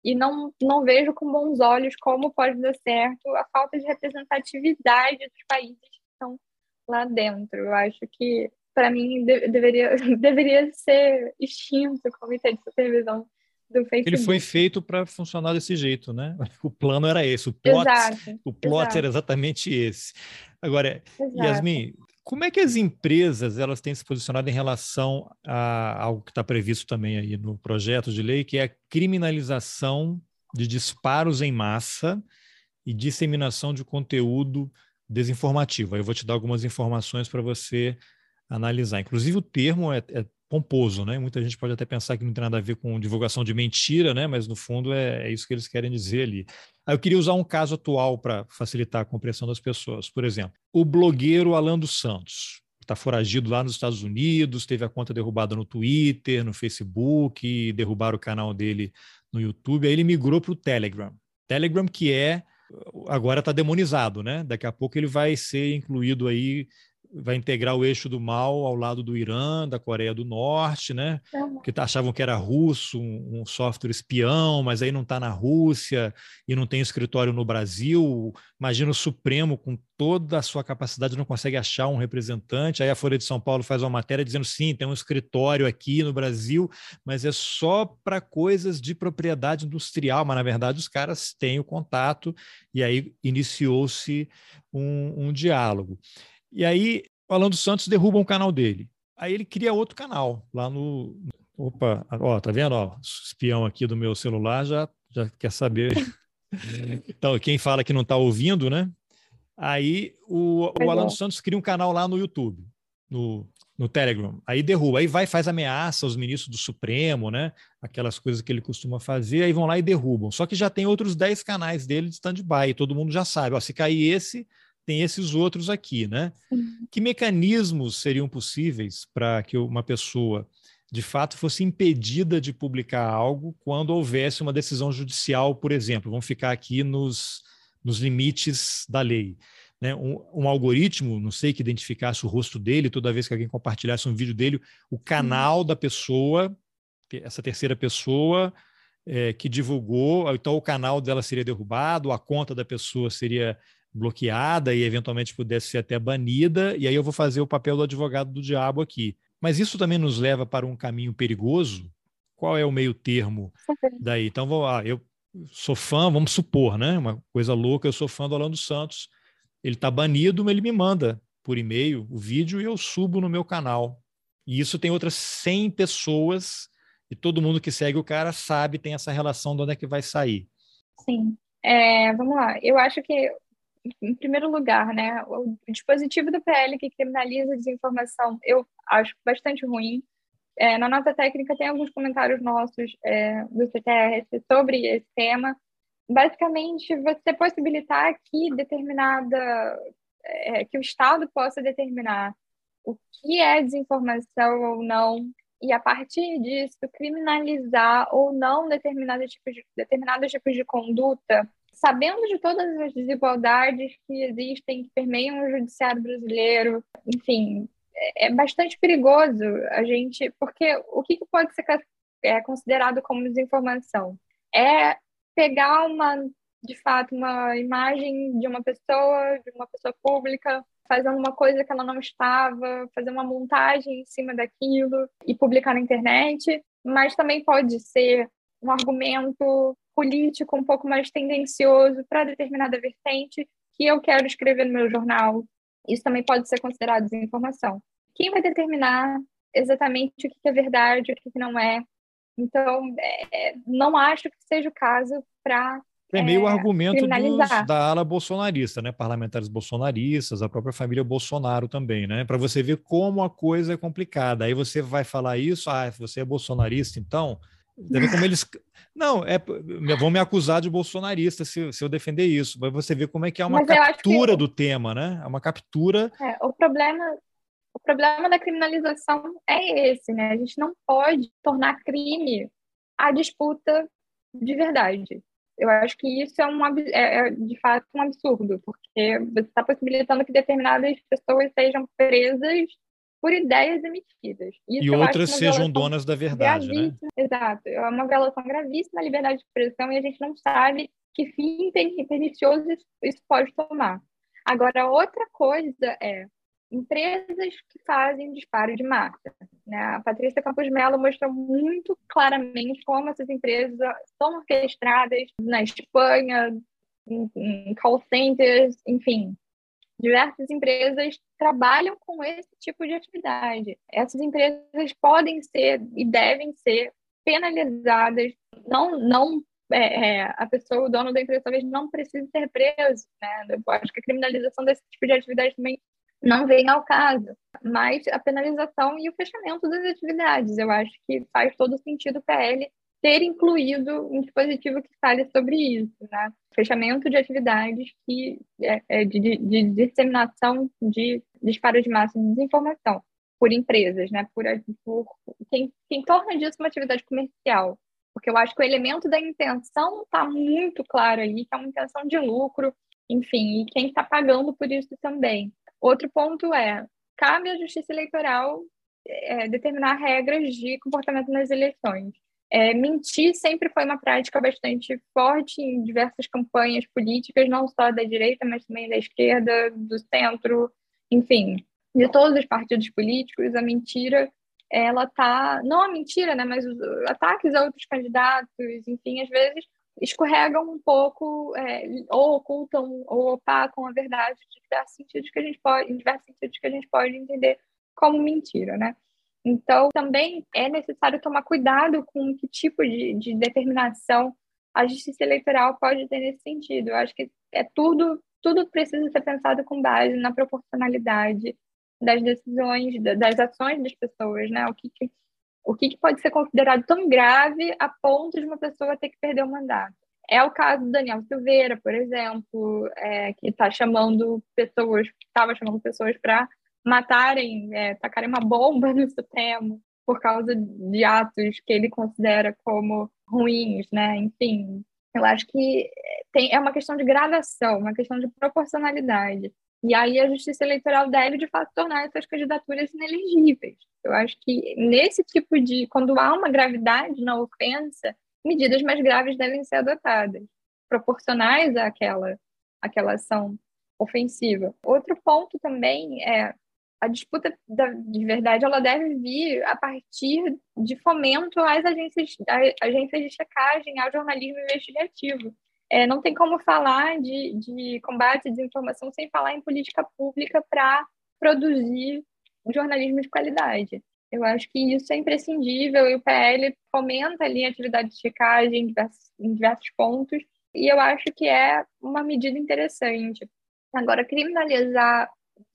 e não, não vejo com bons olhos como pode dar certo a falta de representatividade dos países que estão lá dentro. Eu acho que, para mim, de, deveria, deveria ser extinto o comitê de supervisão do Facebook. Ele foi feito para funcionar desse jeito, né? O plano era esse, o plot, Exato, o plot exato. era exatamente esse. Agora, Exato. Yasmin, como é que as empresas elas têm se posicionado em relação a algo que está previsto também aí no projeto de lei, que é a criminalização de disparos em massa e disseminação de conteúdo desinformativo? Aí eu vou te dar algumas informações para você analisar. Inclusive, o termo é, é pomposo, né? Muita gente pode até pensar que não tem nada a ver com divulgação de mentira, né? Mas no fundo é, é isso que eles querem dizer ali. Aí eu queria usar um caso atual para facilitar a compreensão das pessoas. Por exemplo, o blogueiro Alan dos Santos está foragido lá nos Estados Unidos, teve a conta derrubada no Twitter, no Facebook, derrubaram o canal dele no YouTube, aí ele migrou para o Telegram. Telegram que é, agora está demonizado, né? Daqui a pouco ele vai ser incluído aí, vai integrar o eixo do mal ao lado do Irã, da Coreia do Norte, né? Porque achavam que era russo, um, um software espião, mas aí não está na Rússia e não tem escritório no Brasil. Imagina o Supremo, com toda a sua capacidade, não consegue achar um representante. Aí a Folha de São Paulo faz uma matéria dizendo, sim, tem um escritório aqui no Brasil, mas é só para coisas de propriedade industrial, mas na verdade os caras têm o contato, e aí iniciou-se um, um diálogo. E aí, o Alan dos Santos derruba um canal dele. Aí ele cria outro canal lá no... Opa, ó, tá vendo? Ó, o espião aqui do meu celular já, já quer saber. Então, quem fala que não está ouvindo, né? Aí o, o Alan dos Santos cria um canal lá no YouTube, no, no Telegram. Aí derruba. Aí vai faz ameaça aos ministros do Supremo, né? Aquelas coisas que ele costuma fazer. Aí vão lá e derrubam. Só que já tem outros dez canais dele de stand-by. Todo mundo já sabe. Ó, se cair esse... tem esses outros aqui, né? Sim. Que mecanismos seriam possíveis para que uma pessoa, de fato, fosse impedida de publicar algo quando houvesse uma decisão judicial, por exemplo? Vamos ficar aqui nos, nos limites da lei. Né? Um, um algoritmo, não sei, que identificasse o rosto dele, toda vez que alguém compartilhasse um vídeo dele, o canal Sim. da pessoa, essa terceira pessoa, é, que divulgou, então o canal dela seria derrubado, a conta da pessoa seria bloqueada e eventualmente pudesse ser até banida, e aí eu vou fazer o papel do advogado do diabo aqui. Mas isso também nos leva para um caminho perigoso? Qual é o meio termo daí? Então, vou, ah, eu sou fã, vamos supor, né? Uma coisa louca, eu sou fã do Alan dos Santos, ele está banido, mas ele me manda por e-mail o vídeo e eu subo no meu canal. E isso tem outras cem pessoas, e todo mundo que segue o cara sabe, tem essa relação de onde é que vai sair. Sim. É, vamos lá. Eu acho que em primeiro lugar, né, o dispositivo do P L que criminaliza a desinformação, eu acho bastante ruim. É, na nota técnica tem alguns comentários nossos é, do C T R S sobre esse tema. Basicamente, você possibilitar que determinada, é, que o Estado possa determinar o que é desinformação ou não, e a partir disso criminalizar ou não determinados tipos de, determinados tipos de conduta, sabendo de todas as desigualdades que existem, que permeiam o judiciário brasileiro. Enfim, é bastante perigoso a gente, porque o que pode ser é, considerado como desinformação? É pegar uma, de fato, uma imagem de uma pessoa, de uma pessoa pública, fazendo uma coisa que ela não estava, fazer uma montagem em cima daquilo e publicar na internet, mas também pode ser um argumento político um pouco mais tendencioso para determinada vertente que eu quero escrever no meu jornal. Isso também pode ser considerado desinformação. Quem vai determinar exatamente o que é verdade, o que não é? Então, é, não acho que seja o caso para É meio o argumento dos, da ala bolsonarista, né? Parlamentares bolsonaristas, a própria família Bolsonaro também, né? Para você ver como a coisa é complicada. Aí você vai falar isso, ah, você é bolsonarista, então... Você vê como eles... Não, é, vão me acusar de bolsonarista se, se eu defender isso. Mas você vê como é que é uma Mas captura que... do tema, né? É uma captura... É, o problema... O problema da criminalização é esse, né? A gente não pode tornar crime a disputa de verdade. Eu acho que isso é, um, é, é de fato um absurdo, porque você está possibilitando que determinadas pessoas sejam presas por ideias emitidas. Isso e eu outras acho uma sejam violação donas da verdade, né? gravíssima. Exato. É uma violação gravíssima à liberdade de expressão e a gente não sabe que fim pernicioso isso, isso pode tomar. Agora, outra coisa é empresas que fazem disparo de massa, né? A Patrícia Campos Mello mostrou muito claramente como essas empresas são orquestradas na Espanha, em, em call centers, enfim. Diversas empresas trabalham com esse tipo de atividade. Essas empresas podem ser e devem ser penalizadas. Não, não é, é, a pessoa, o dono da empresa, talvez não precise ser preso, né? Eu acho que a criminalização desse tipo de atividade também não vem ao caso, mas a penalização e o fechamento das atividades. Eu acho que faz todo sentido para ele ter incluído um dispositivo que fale sobre isso, né? Fechamento de atividades que, é, é, de, de, de disseminação de disparo de massa de desinformação por empresas, né? Por, por quem, quem torna disso uma atividade comercial. Porque eu acho que o elemento da intenção está muito claro aí, que é uma intenção de lucro, enfim, e quem está pagando por isso também. Outro ponto é, cabe à Justiça Eleitoral é, determinar regras de comportamento nas eleições. É, mentir sempre foi uma prática bastante forte em diversas campanhas políticas, não só da direita, mas também da esquerda, do centro, enfim, de todos os partidos políticos. A mentira, ela tá, não a mentira, né, mas os ataques a outros candidatos, enfim, às vezes escorregam um pouco, é, ou ocultam ou opacam a verdade de diversos sentidos que a gente pode, em diversos sentidos que a gente pode entender como mentira, né? Então, também é necessário tomar cuidado com que tipo de, de determinação a justiça eleitoral pode ter nesse sentido. Eu acho que é tudo, tudo precisa ser pensado com base na proporcionalidade das decisões, das ações das pessoas, né? O que, que, o que, que pode ser considerado tão grave a ponto de uma pessoa ter que perder o mandato. É o caso do Daniel Silveira, por exemplo, é, que está chamando pessoas, estava chamando pessoas para matarem, é, tacarem uma bomba no Supremo por causa de atos que ele considera como ruins, né? Enfim, eu acho que tem, é uma questão de gradação, uma questão de proporcionalidade. E aí a Justiça Eleitoral deve, de fato, tornar essas candidaturas inelegíveis. Eu acho que nesse tipo de... Quando há uma gravidade na ofensa, medidas mais graves devem ser adotadas, proporcionais àquela, àquela ação ofensiva. Outro ponto também é a disputa da, de verdade, ela deve vir a partir de fomento às agências, às agências de checagem, ao jornalismo investigativo. É, não tem como falar de, de combate à desinformação sem falar em política pública para produzir jornalismo de qualidade. Eu acho que isso é imprescindível e o P L fomenta ali a atividade de checagem em diversos, em diversos pontos e eu acho que é uma medida interessante. Agora, criminalizar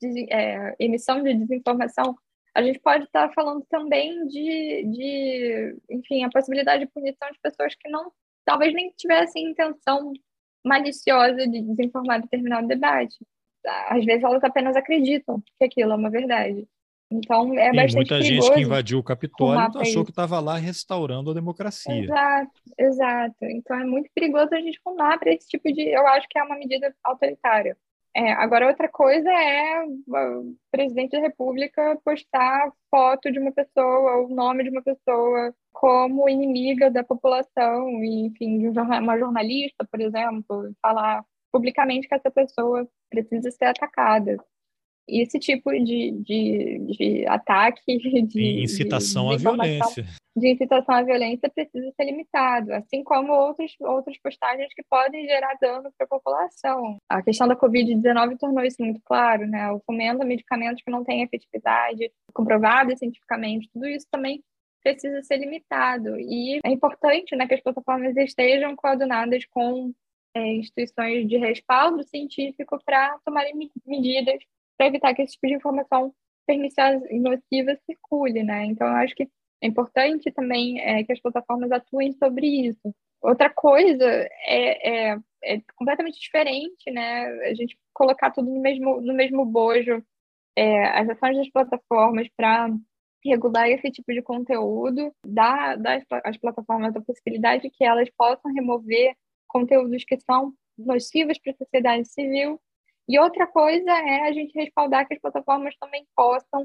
É, emissão de desinformação, a gente pode estar falando também de, de, enfim, a possibilidade de punição de pessoas que não, talvez nem tivessem intenção maliciosa de desinformar determinado debate. Às vezes elas apenas acreditam que aquilo é uma verdade. Então, é Tem bastante muita gente perigoso que invadiu o Capitólio e achou isso. que estava lá restaurando a democracia. Exato, exato. Então, é muito perigoso a gente rumar para esse tipo de... Eu acho que é uma medida autoritária. É, agora, outra coisa é o presidente da República postar foto de uma pessoa, ou nome de uma pessoa, como inimiga da população, e, enfim, de uma jornalista, por exemplo, falar publicamente que essa pessoa precisa ser atacada. E esse tipo de, de, de ataque, de, Incitação de à desinformação, violência. de incitação à violência precisa ser limitado, assim como outros, outras postagens que podem gerar dano para a população. A questão da covid dezenove tornou isso muito claro, né? O fomento a medicamentos que não têm efetividade comprovada cientificamente, tudo isso também precisa ser limitado. E é importante, né, que as plataformas estejam coadunadas com é, instituições de respaldo científico para tomarem medidas para evitar que esse tipo de informação perniciosa e nociva circule, né? Então, eu acho que é importante também é, que as plataformas atuem sobre isso. Outra coisa é, é, é completamente diferente, né? A gente colocar tudo no mesmo, no mesmo bojo, é, as ações das plataformas para regular esse tipo de conteúdo, dar, dar às plataformas a possibilidade de que elas possam remover conteúdos que são nocivos para a sociedade civil. E outra coisa é a gente respaldar que as plataformas também possam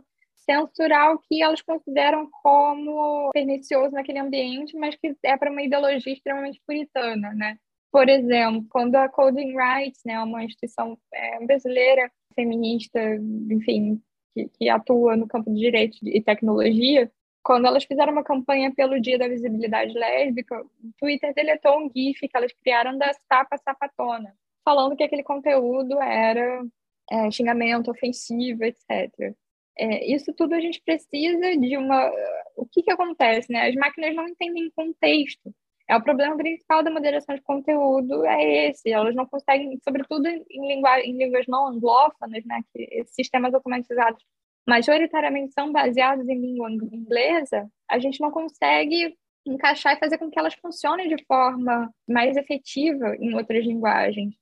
censurar o que elas consideram como pernicioso naquele ambiente, mas que é para uma ideologia extremamente puritana, né? Por exemplo, quando a Coding Rights, né, uma instituição é, brasileira, feminista, enfim, que, que atua no campo de direito e tecnologia, quando elas fizeram uma campanha pelo Dia da Visibilidade Lésbica, o Twitter deletou um GIF que elas criaram da Tapa Sapatona, falando que aquele conteúdo era é, xingamento, ofensivo, etcétera. É, isso tudo a gente precisa de uma... O que que acontece, né? As máquinas não entendem contexto. É o problema principal da moderação de conteúdo, é esse. Elas não conseguem, sobretudo em, língua, em línguas não anglófonas, né? Que esses sistemas automatizados majoritariamente são baseados em língua inglesa, a gente não consegue encaixar e fazer com que elas funcionem de forma mais efetiva em outras linguagens.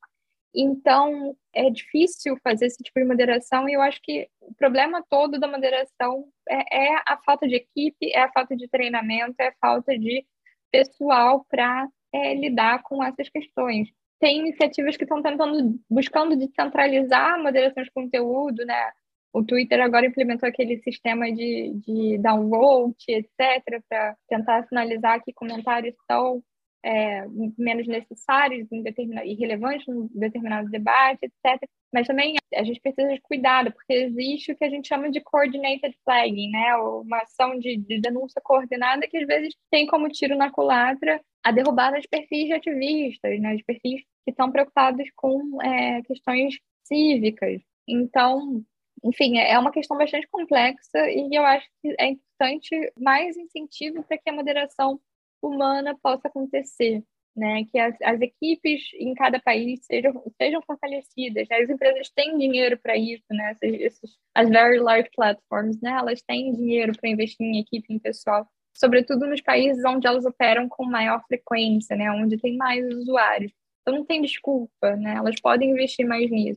Então, é difícil fazer esse tipo de moderação e eu acho que o problema todo da moderação é, é a falta de equipe, é a falta de treinamento, é a falta de pessoal para é, lidar com essas questões. Tem iniciativas que estão tentando, buscando descentralizar a moderação de conteúdo, né? O Twitter agora implementou aquele sistema de, de downvote, etcétera, para tentar sinalizar que comentários são é, menos necessários em determinado, e relevantes em determinado debate, etcétera. Mas também a gente precisa de cuidado, porque existe o que a gente chama de coordinated flagging, né? Uma ação de, de denúncia coordenada que às vezes tem como tiro na culatra a derrubada de perfis de ativistas, né? De perfis que estão preocupados com é, questões cívicas. Então, enfim, é uma questão bastante complexa e eu acho que é importante mais incentivo para que a moderação humana possa acontecer, né? Que as, as equipes em cada país sejam, sejam fortalecidas, né? As empresas têm dinheiro para isso, né? Essas, esses, as very large platforms, né? Elas têm dinheiro para investir em equipe, em pessoal, sobretudo nos países onde elas operam com maior frequência, né? Onde tem mais usuários. Então não tem desculpa, né? Elas podem investir mais nisso.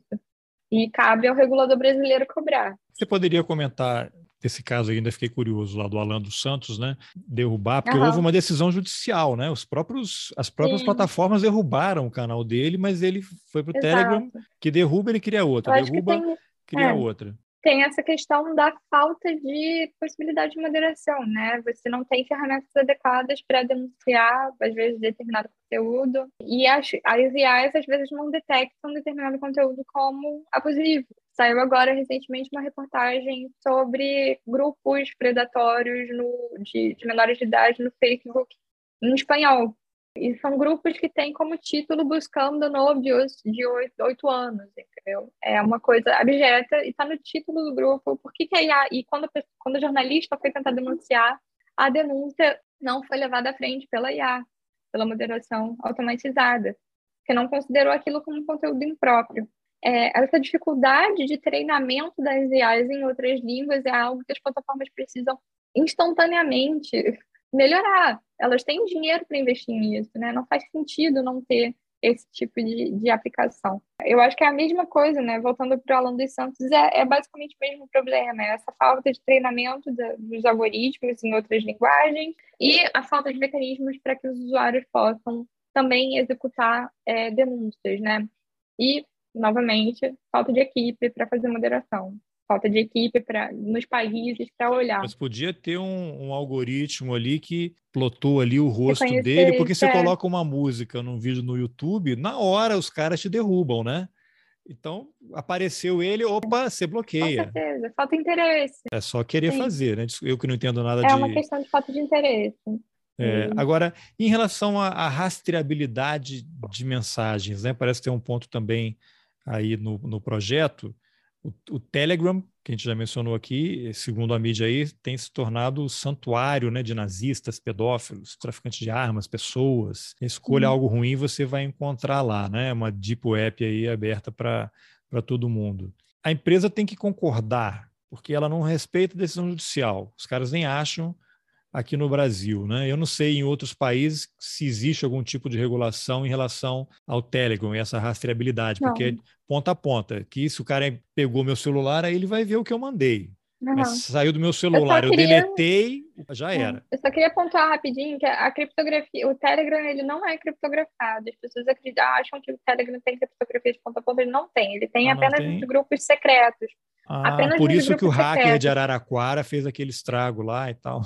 E cabe ao regulador brasileiro cobrar. Você poderia comentar esse caso aí, ainda fiquei curioso, lá do Alan dos Santos, né? Derrubar, porque Uhum. houve uma decisão judicial, né? Os próprios, as próprias Sim. plataformas derrubaram o canal dele, mas ele foi para o Exato. Telegram, que derruba, ele cria outra, Eu acho derruba, que tem, cria é, outra. Tem essa questão da falta de possibilidade de moderação, né? Você não tem ferramentas adequadas para denunciar, às vezes, determinado conteúdo. E as, as I As, às vezes, não detectam determinado conteúdo como abusivo. Saiu agora, recentemente, uma reportagem sobre grupos predatórios no, de, de menores de idade no Facebook, em espanhol. E são grupos que têm como título buscando novios de oito anos, entendeu? É uma coisa abjeta e está no título do grupo. Por que que a I A... E quando, quando o jornalista foi tentar denunciar, a denúncia não foi levada à frente pela I A, pela moderação automatizada, porque não considerou aquilo como um conteúdo impróprio. É, essa dificuldade de treinamento das I As em outras línguas é algo que as plataformas precisam instantaneamente melhorar. Elas têm dinheiro para investir nisso, né? Não faz sentido não ter esse tipo de, de aplicação. Eu acho que é a mesma coisa, né? Voltando para o Alan dos Santos, é, é basicamente o mesmo problema, é essa falta de treinamento da, dos algoritmos em outras linguagens e a falta de mecanismos para que os usuários possam também executar é, denúncias, né? E, novamente, falta de equipe para fazer moderação. Falta de equipe pra, nos países para olhar. Mas podia ter um, um algoritmo ali que plotou ali o rosto dele, Reconhecer porque isso, você é. coloca uma música num vídeo no YouTube, na hora os caras te derrubam, né? Então, apareceu ele, opa, você Com bloqueia. certeza, falta interesse. É só querer Sim. fazer, né? Eu que não entendo nada É de... uma questão de falta de interesse. É, E... agora, em relação à, à rastreabilidade de mensagens, né? Parece que tem um ponto também aí no, no projeto. O, o Telegram, que a gente já mencionou aqui, segundo a mídia aí, tem se tornado o santuário, né, de nazistas, pedófilos, traficantes de armas, pessoas. Escolha Uhum. algo ruim, você vai encontrar lá, né? Uma deep web aí aberta para para todo mundo. A empresa tem que concordar, porque ela não respeita a decisão judicial. Os caras nem acham aqui no Brasil, né? Eu não sei em outros países se existe algum tipo de regulação em relação ao Telegram e essa rastreabilidade, Não. porque é ponta a ponta, que se o cara pegou meu celular, aí ele vai ver o que eu mandei. Mas Uhum. saiu do meu Eu celular, só eu queria, deletei, já é, era. eu só queria pontuar rapidinho que a criptografia, o Telegram, ele não é criptografado. As pessoas acreditam, acham que o Telegram tem criptografia de ponta a ponta, ele não tem. Ele tem Ah, não apenas nos tem? grupos secretos. Ah, Apenas por nos isso que o grupos hacker de secretos. Araraquara fez aquele estrago lá e tal.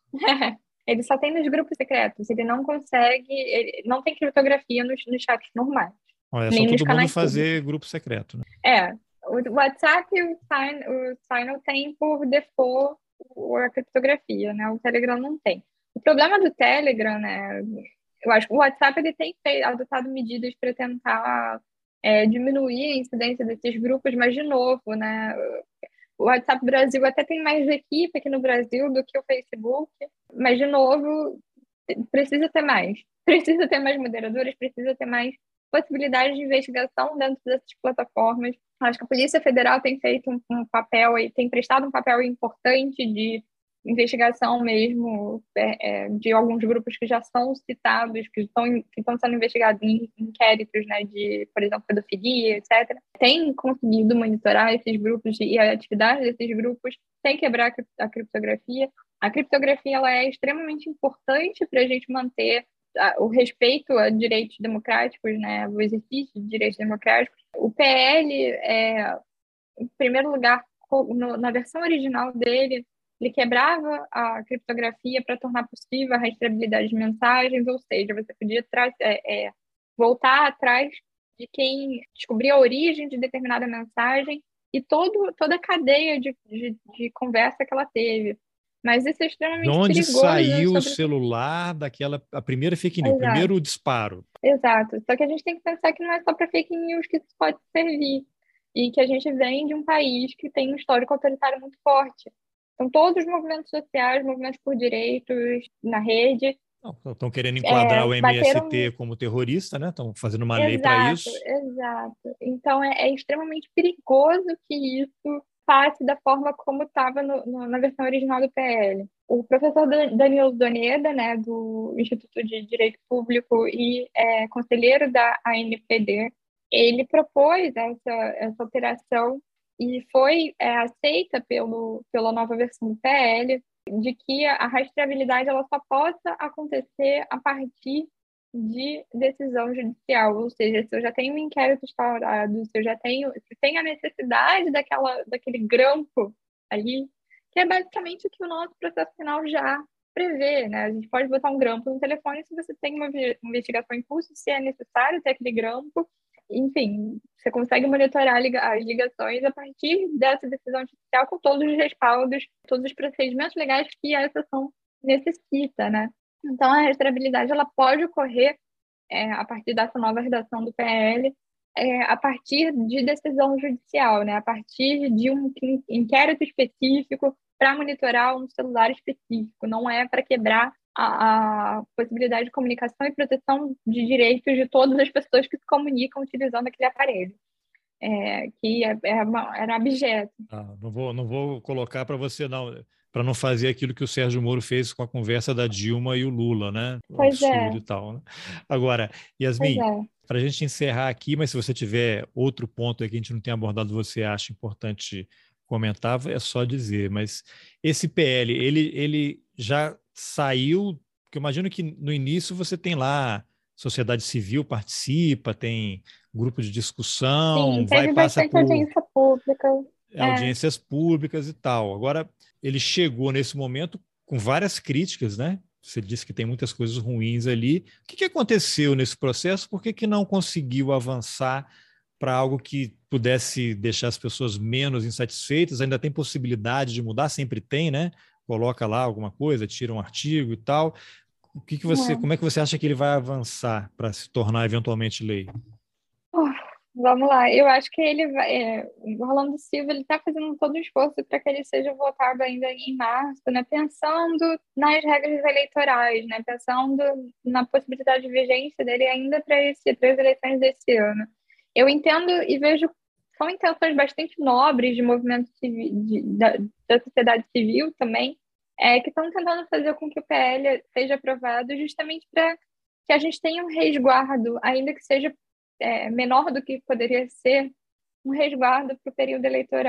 Ele só tem nos grupos secretos. Ele não consegue, ele não tem criptografia nos, nos chats normais, Olha, é só nem nos todo mundo canais públicos. fazer grupo secreto, né? É, o WhatsApp e o Sign, o Signal tem por default o- a criptografia, né? O Telegram não tem. O problema do Telegram, né? Eu acho que o WhatsApp ele tem feito, adotado medidas para tentar é, diminuir a incidência desses grupos, mas de novo, né? O WhatsApp Brasil até tem mais equipe aqui no Brasil do que o Facebook, mas de novo precisa ter mais, precisa ter mais moderadores, precisa ter mais possibilidades de investigação dentro dessas plataformas. Acho que a Polícia Federal tem feito um, um papel e tem prestado um papel importante de investigação mesmo é, é, de alguns grupos que já são citados, que estão, que estão sendo investigados em inquéritos, né, de, por exemplo, pedofilia, etcétera. Tem conseguido monitorar esses grupos e a atividade desses grupos sem quebrar a criptografia. A criptografia ela é extremamente importante para a gente manter o respeito a direitos democráticos, né, o exercício de direitos democráticos. O P L, é, em primeiro lugar, no, na versão original dele, ele quebrava a criptografia para tornar possível a rastreabilidade de mensagens, ou seja, você podia é, é, voltar atrás de quem descobriu a origem de determinada mensagem e todo, toda a cadeia de, de, de conversa que ela teve. Mas isso é De extremamente onde perigoso saiu o sobre... celular daquela, a primeira fake news, o Exato, primeiro disparo? exato. Só que a gente tem que pensar que não é só para fake news que isso pode servir. E que a gente vem de um país que tem um histórico autoritário muito forte. Então, todos os movimentos sociais, movimentos por direitos na rede, Estão querendo enquadrar é, o M S T bateram... como terrorista, né? Estão fazendo uma lei para Exato, isso. exato. Então, é, é extremamente perigoso que isso passe da forma como estava na versão original do P L. O professor Danilo Doneda, né, do Instituto de Direito Público e é, conselheiro da A N P D, ele propôs essa, essa alteração e foi é, aceita pelo, pela nova versão do P L, de que a rastreabilidade ela só possa acontecer a partir de decisão judicial, ou seja, se eu já tenho um inquérito instaurado, se eu já tenho, se tem a necessidade daquela, daquele grampo ali, que é basicamente o que o nosso processo penal já prevê, né? A gente pode botar um grampo no telefone se você tem uma investigação em curso, se é necessário ter aquele grampo, enfim, você consegue monitorar as ligações a partir dessa decisão judicial com todos os respaldos, todos os procedimentos legais que essa ação necessita, né? Então, a rastreabilidade ela pode ocorrer é, a partir dessa nova redação do P L, é, a partir de decisão judicial, né? A partir de um inquérito específico para monitorar um celular específico, não é para quebrar a, a possibilidade de comunicação e proteção de direitos de todas as pessoas que se comunicam utilizando aquele aparelho, é, que é, é uma, era objeto. Ah, não vou, não vou colocar para você, não, para não fazer aquilo que o Sérgio Moro fez com a conversa da Dilma e o Lula, né? Um Pois absurdo é, e tal, né? Agora, pois Yasmin, é. para a gente encerrar aqui, mas se você tiver outro ponto aí que a gente não tem abordado, você acha importante comentar, é só dizer. Mas esse P L, ele, ele já saiu, porque eu imagino que no início você tem lá sociedade civil participa, tem grupo de discussão, Sim, vai teve passa bastante por audiência pública. É. audiências públicas e tal. Agora, ele chegou nesse momento com várias críticas, né? Você disse que tem muitas coisas ruins ali. O que, que aconteceu nesse processo? Por que, que não conseguiu avançar para algo que pudesse deixar as pessoas menos insatisfeitas? Ainda tem possibilidade de mudar? Sempre tem, né? Coloca lá alguma coisa, tira um artigo e tal. O que, que você, É. como é que você acha que ele vai avançar para se tornar eventualmente lei? Uh, Vamos lá, eu acho que ele vai. É, o Rolando Silva ele está fazendo todo o esforço para que ele seja votado ainda em março, né? Pensando nas regras eleitorais, né? Pensando na possibilidade de vigência dele ainda para esse, para as eleições desse ano. Eu entendo e vejo são intenções bastante nobres de movimentos civil, de, da, da sociedade civil também, é, que estão tentando fazer com que o P L seja aprovado justamente para que a gente tenha um resguardo, ainda que seja é, menor do que poderia ser, um resguardo para o período eleitoral.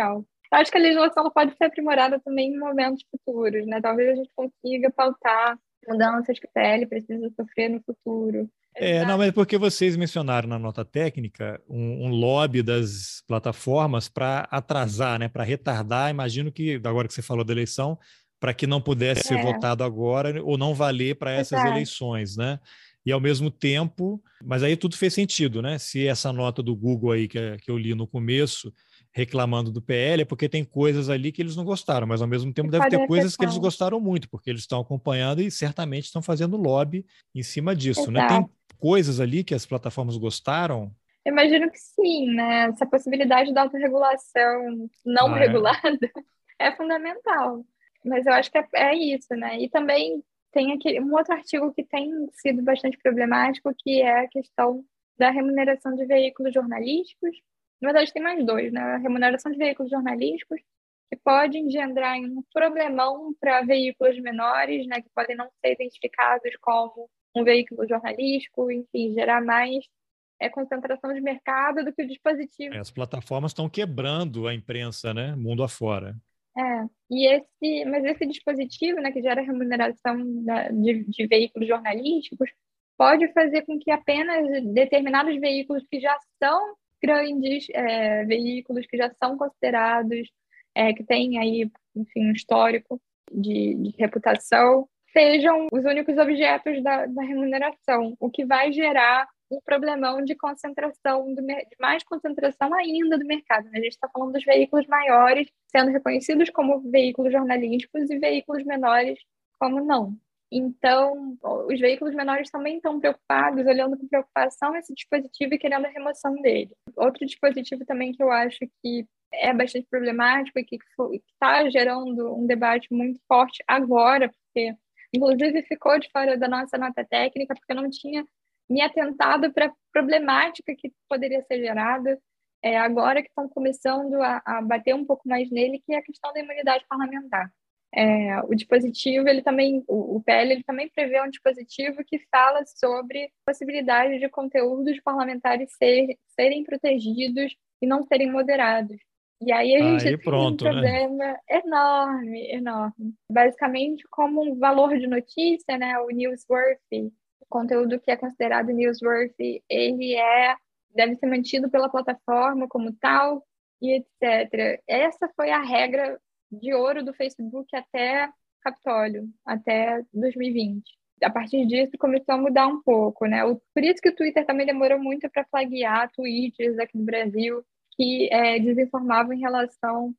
Eu acho que a legislação ela pode ser aprimorada também em momentos futuros, né? Talvez a gente consiga pautar mudanças que o P L precisa sofrer no futuro. É, não, mas é porque vocês mencionaram na nota técnica um, um lobby das plataformas para atrasar, né, para retardar, imagino que, agora que você falou da eleição, para que não pudesse ser É, votado agora ou não valer para essas exato. eleições, né? E ao mesmo tempo, mas aí tudo fez sentido, né? Se essa nota do Google aí que, que eu li no começo, reclamando do P L, é porque tem coisas ali que eles não gostaram, mas ao mesmo tempo Que deve ter podem coisas que afetar. eles gostaram muito, porque eles estão acompanhando e certamente estão fazendo lobby em cima disso, né? Tem Exato. coisas ali que as plataformas gostaram? Eu imagino que sim, né? Essa possibilidade da autorregulação não Ah, é. regulada é fundamental. Mas eu acho que é, é isso, né? E também tem aqui um outro artigo que tem sido bastante problemático, que é a questão da remuneração de veículos jornalísticos. Na verdade, tem mais dois, né? A remuneração de veículos jornalísticos, que pode engendrar um problemão para veículos menores, né? Que podem não ser identificados como um veículo jornalístico, enfim, gerar mais é, concentração de mercado do que o dispositivo. É, as plataformas estão quebrando a imprensa, né? Mundo afora. É, e esse, mas esse dispositivo, né, que gera remuneração da, de, de veículos jornalísticos, pode fazer com que apenas determinados veículos que já são grandes é, veículos, que já são considerados, é, que têm aí, enfim, um histórico de, de reputação, sejam os únicos objetos da, da remuneração, o que vai gerar um problemão de concentração, do, de mais concentração ainda do mercado, né? A gente está falando dos veículos maiores sendo reconhecidos como veículos jornalísticos e veículos menores como não. Então, os veículos menores também estão preocupados, olhando com preocupação esse dispositivo e querendo a remoção dele. Outro dispositivo também que eu acho que é bastante problemático e que está gerando um debate muito forte agora, porque inclusive ficou de fora da nossa nota técnica, porque não tinha me atentado para a problemática que poderia ser gerada, é, agora que estão começando a, a bater um pouco mais nele, que é a questão da imunidade parlamentar. É, o dispositivo, ele também, o, o P L, ele também prevê um dispositivo que fala sobre a possibilidade de conteúdos parlamentares ser, serem protegidos e não serem moderados. E aí a gente Aí tem um pronto, né? problema enorme, enorme. Basicamente, como um valor de notícia, né, o newsworthy, o conteúdo que é considerado newsworthy, ele é, deve ser mantido pela plataforma como tal, e etcétera. Essa foi a regra de ouro do Facebook até Capitólio, até dois mil e vinte. A partir disso, começou a mudar um pouco, né? Por isso que o Twitter também demorou muito para flaguear tweets aqui no Brasil que é, desinformavam em relação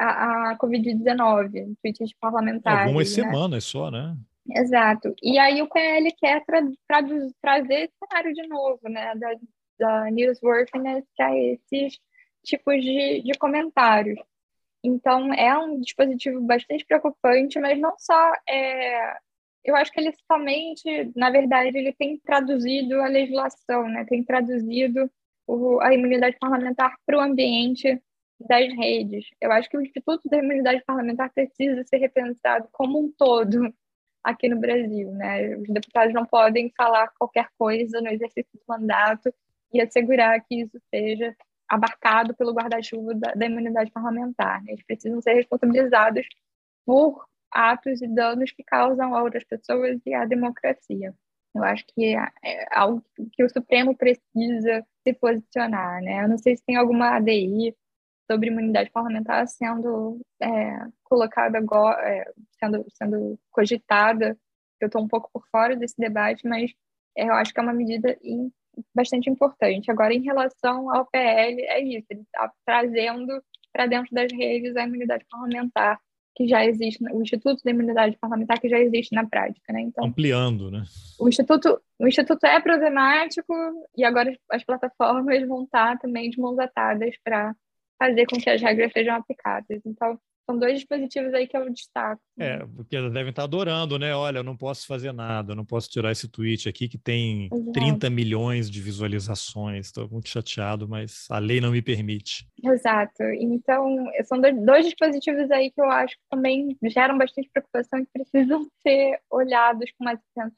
à, à covid dezenove, tweets Algumas parlamentares, né? semanas só, né? Exato. E aí o P L quer tra tra trazer esse cenário de novo, né? Da, da newsworthiness para esses tipos de, de comentários. Então, é um dispositivo bastante preocupante, mas não só é... Eu acho que ele somente, na verdade, ele tem traduzido a legislação, né? Tem traduzido o, a imunidade parlamentar para o ambiente das redes. Eu acho que o Instituto da Imunidade Parlamentar precisa ser repensado como um todo aqui no Brasil, né? Os deputados não podem falar qualquer coisa no exercício do mandato e assegurar que isso seja abarcado pelo guarda-chuva da, da imunidade parlamentar, né? Eles precisam ser responsabilizados por atos e danos que causam a outras pessoas e à democracia. Eu acho que é algo que o Supremo precisa se posicionar, né? Eu não sei se tem alguma A D I sobre imunidade parlamentar sendo é, colocada agora, é, sendo, sendo cogitada. Eu estou um pouco por fora desse debate, mas eu acho que é uma medida in, bastante importante. Agora, em relação ao P L, é isso, ele está trazendo para dentro das redes a imunidade parlamentar que já existe, o Instituto da Imunidade Parlamentar que já existe na prática, né? Então, ampliando, né? O Instituto, o Instituto é problemático e agora as plataformas vão estar também de mãos atadas para fazer com que as regras sejam aplicadas. Então, são dois dispositivos aí que eu destaco. É, porque elas devem estar adorando, né? Olha, eu não posso fazer nada, eu não posso tirar esse tweet aqui que tem Exato. trinta milhões de visualizações. Estou muito chateado, mas a lei não me permite. Exato. Então, são dois, dois dispositivos aí que eu acho que também geram bastante preocupação e precisam ser olhados com mais atenção.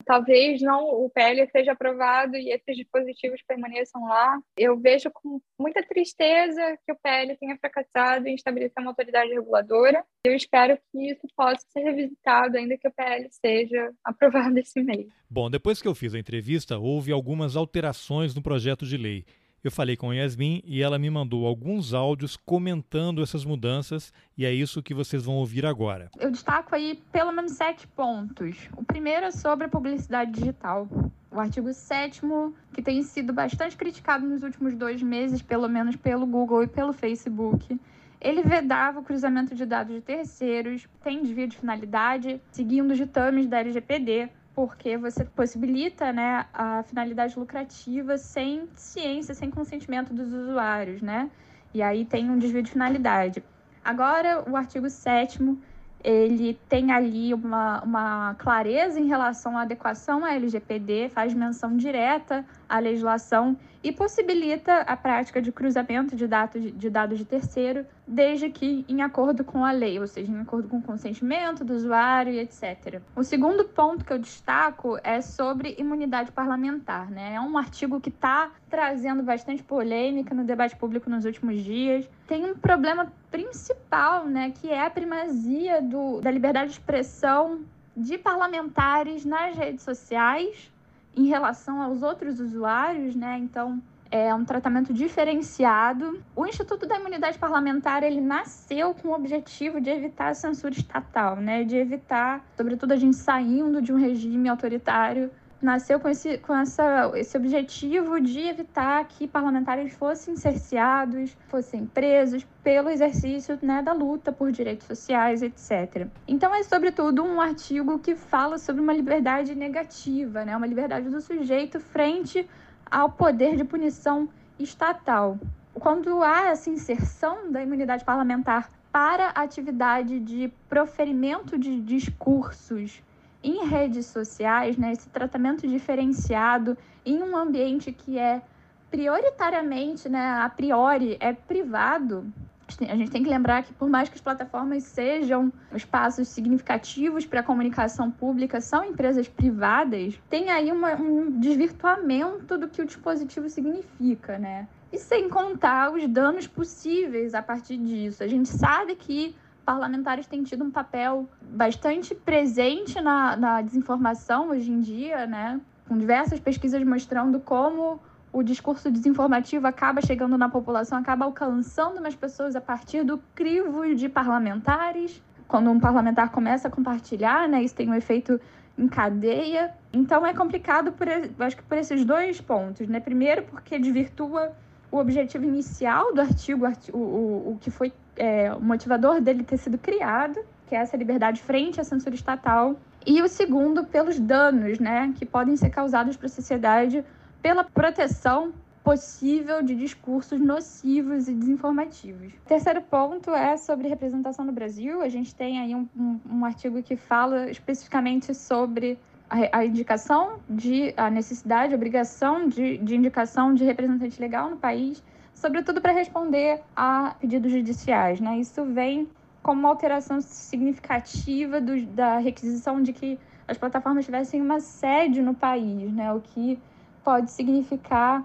talvez não o P L seja aprovado e esses dispositivos permaneçam lá. Eu vejo com muita tristeza que o P L tenha fracassado em estabelecer uma autoridade reguladora. Eu espero que isso possa ser revisitado, ainda que o P L seja aprovado esse mês. Bom, depois que eu fiz a entrevista, houve algumas alterações no projeto de lei. Eu falei com a Yasmin e ela me mandou alguns áudios comentando essas mudanças e é isso que vocês vão ouvir agora. Eu destaco aí pelo menos sete pontos. O primeiro é sobre a publicidade digital. O artigo sétimo, que tem sido bastante criticado nos últimos dois meses, pelo menos pelo Google e pelo Facebook. Ele vedava o cruzamento de dados de terceiros, tem desvio de finalidade, seguindo os ditames da L G P D, porque você possibilita, né, a finalidade lucrativa sem ciência, sem consentimento dos usuários, né? E aí tem um desvio de finalidade. Agora, o artigo sétimo, ele tem ali uma, uma clareza em relação à adequação à L G P D, faz menção direta à legislação e possibilita a prática de cruzamento de dados de, dados de terceiro, desde que em acordo com a lei, ou seja, em acordo com o consentimento do usuário e etcétera. O segundo ponto que eu destaco é sobre imunidade parlamentar, né? É um artigo que está trazendo bastante polêmica no debate público nos últimos dias. Tem um problema principal, né, que é a primazia do, da liberdade de expressão de parlamentares nas redes sociais em relação aos outros usuários, né? Então, é um tratamento diferenciado. O Instituto da Imunidade Parlamentar, ele nasceu com o objetivo de evitar a censura estatal, né? De evitar, sobretudo, a gente saindo de um regime autoritário. Nasceu com esse, com essa, esse objetivo de evitar que parlamentares fossem cerceados, fossem presos pelo exercício, né, da luta por direitos sociais, etcétera. Então, é, sobretudo, um artigo que fala sobre uma liberdade negativa, né, uma liberdade do sujeito frente ao poder de punição estatal. Quando há essa inserção da imunidade parlamentar para a atividade de proferimento de discursos em redes sociais, né, esse tratamento diferenciado em um ambiente que é prioritariamente, né, a priori, é privado, a gente tem que lembrar que, por mais que as plataformas sejam espaços significativos para a comunicação pública, são empresas privadas, tem aí uma, um desvirtuamento do que o dispositivo significa, né? E sem contar os danos possíveis a partir disso. A gente sabe que parlamentares têm tido um papel bastante presente na, na desinformação hoje em dia, né? Com diversas pesquisas mostrando como o discurso desinformativo acaba chegando na população, acaba alcançando mais pessoas a partir do crivo de parlamentares. Quando um parlamentar começa a compartilhar, né, isso tem um efeito em cadeia. Então é complicado, por, acho que por esses dois pontos, né? Primeiro, porque desvirtua o objetivo inicial do artigo, o, o, o que foi é, o motivador dele ter sido criado, que é essa liberdade frente à censura estatal. E o segundo, pelos danos, né, que podem ser causados para a sociedade pela proteção possível de discursos nocivos e desinformativos. O terceiro ponto é sobre representação no Brasil. A gente tem aí um, um, um artigo que fala especificamente sobre a, a indicação de, a necessidade, a obrigação de, de indicação de representante legal no país, sobretudo para responder a pedidos judiciais, né? Isso vem como uma alteração significativa do, da requisição de que as plataformas tivessem uma sede no país, né? O que pode significar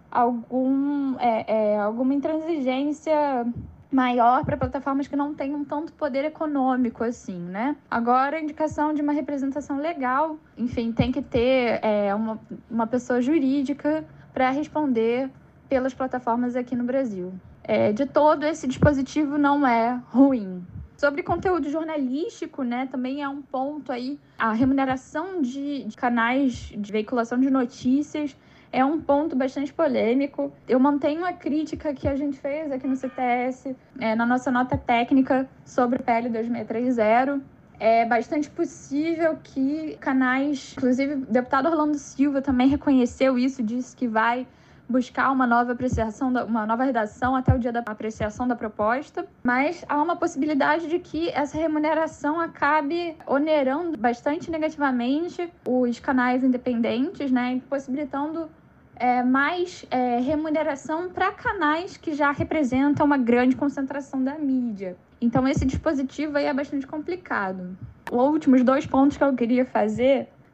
algum, é, é, alguma intransigência maior para plataformas que não tenham tanto poder econômico assim, né? Agora, a indicação de uma representação legal, enfim, tem que ter é, uma, uma pessoa jurídica para responder pelas plataformas aqui no Brasil. É, de todo, esse dispositivo não é ruim. Sobre conteúdo jornalístico, né, também é um ponto aí, a remuneração de, de canais de veiculação de notícias é um ponto bastante polêmico. Eu mantenho a crítica que a gente fez aqui no C T S, é, na nossa nota técnica sobre o P L dois seis três zero. É bastante possível que canais, inclusive o deputado Orlando Silva também reconheceu isso, disse que vai buscar uma nova apreciação, uma nova redação até o dia da apreciação da proposta, mas há uma possibilidade de que essa remuneração acabe onerando bastante negativamente os canais independentes, né, possibilitando é, mais é, remuneração para canais que já representam uma grande concentração da mídia. Então, esse dispositivo aí é bastante complicado. Os últimos dois pontos que eu queria fazer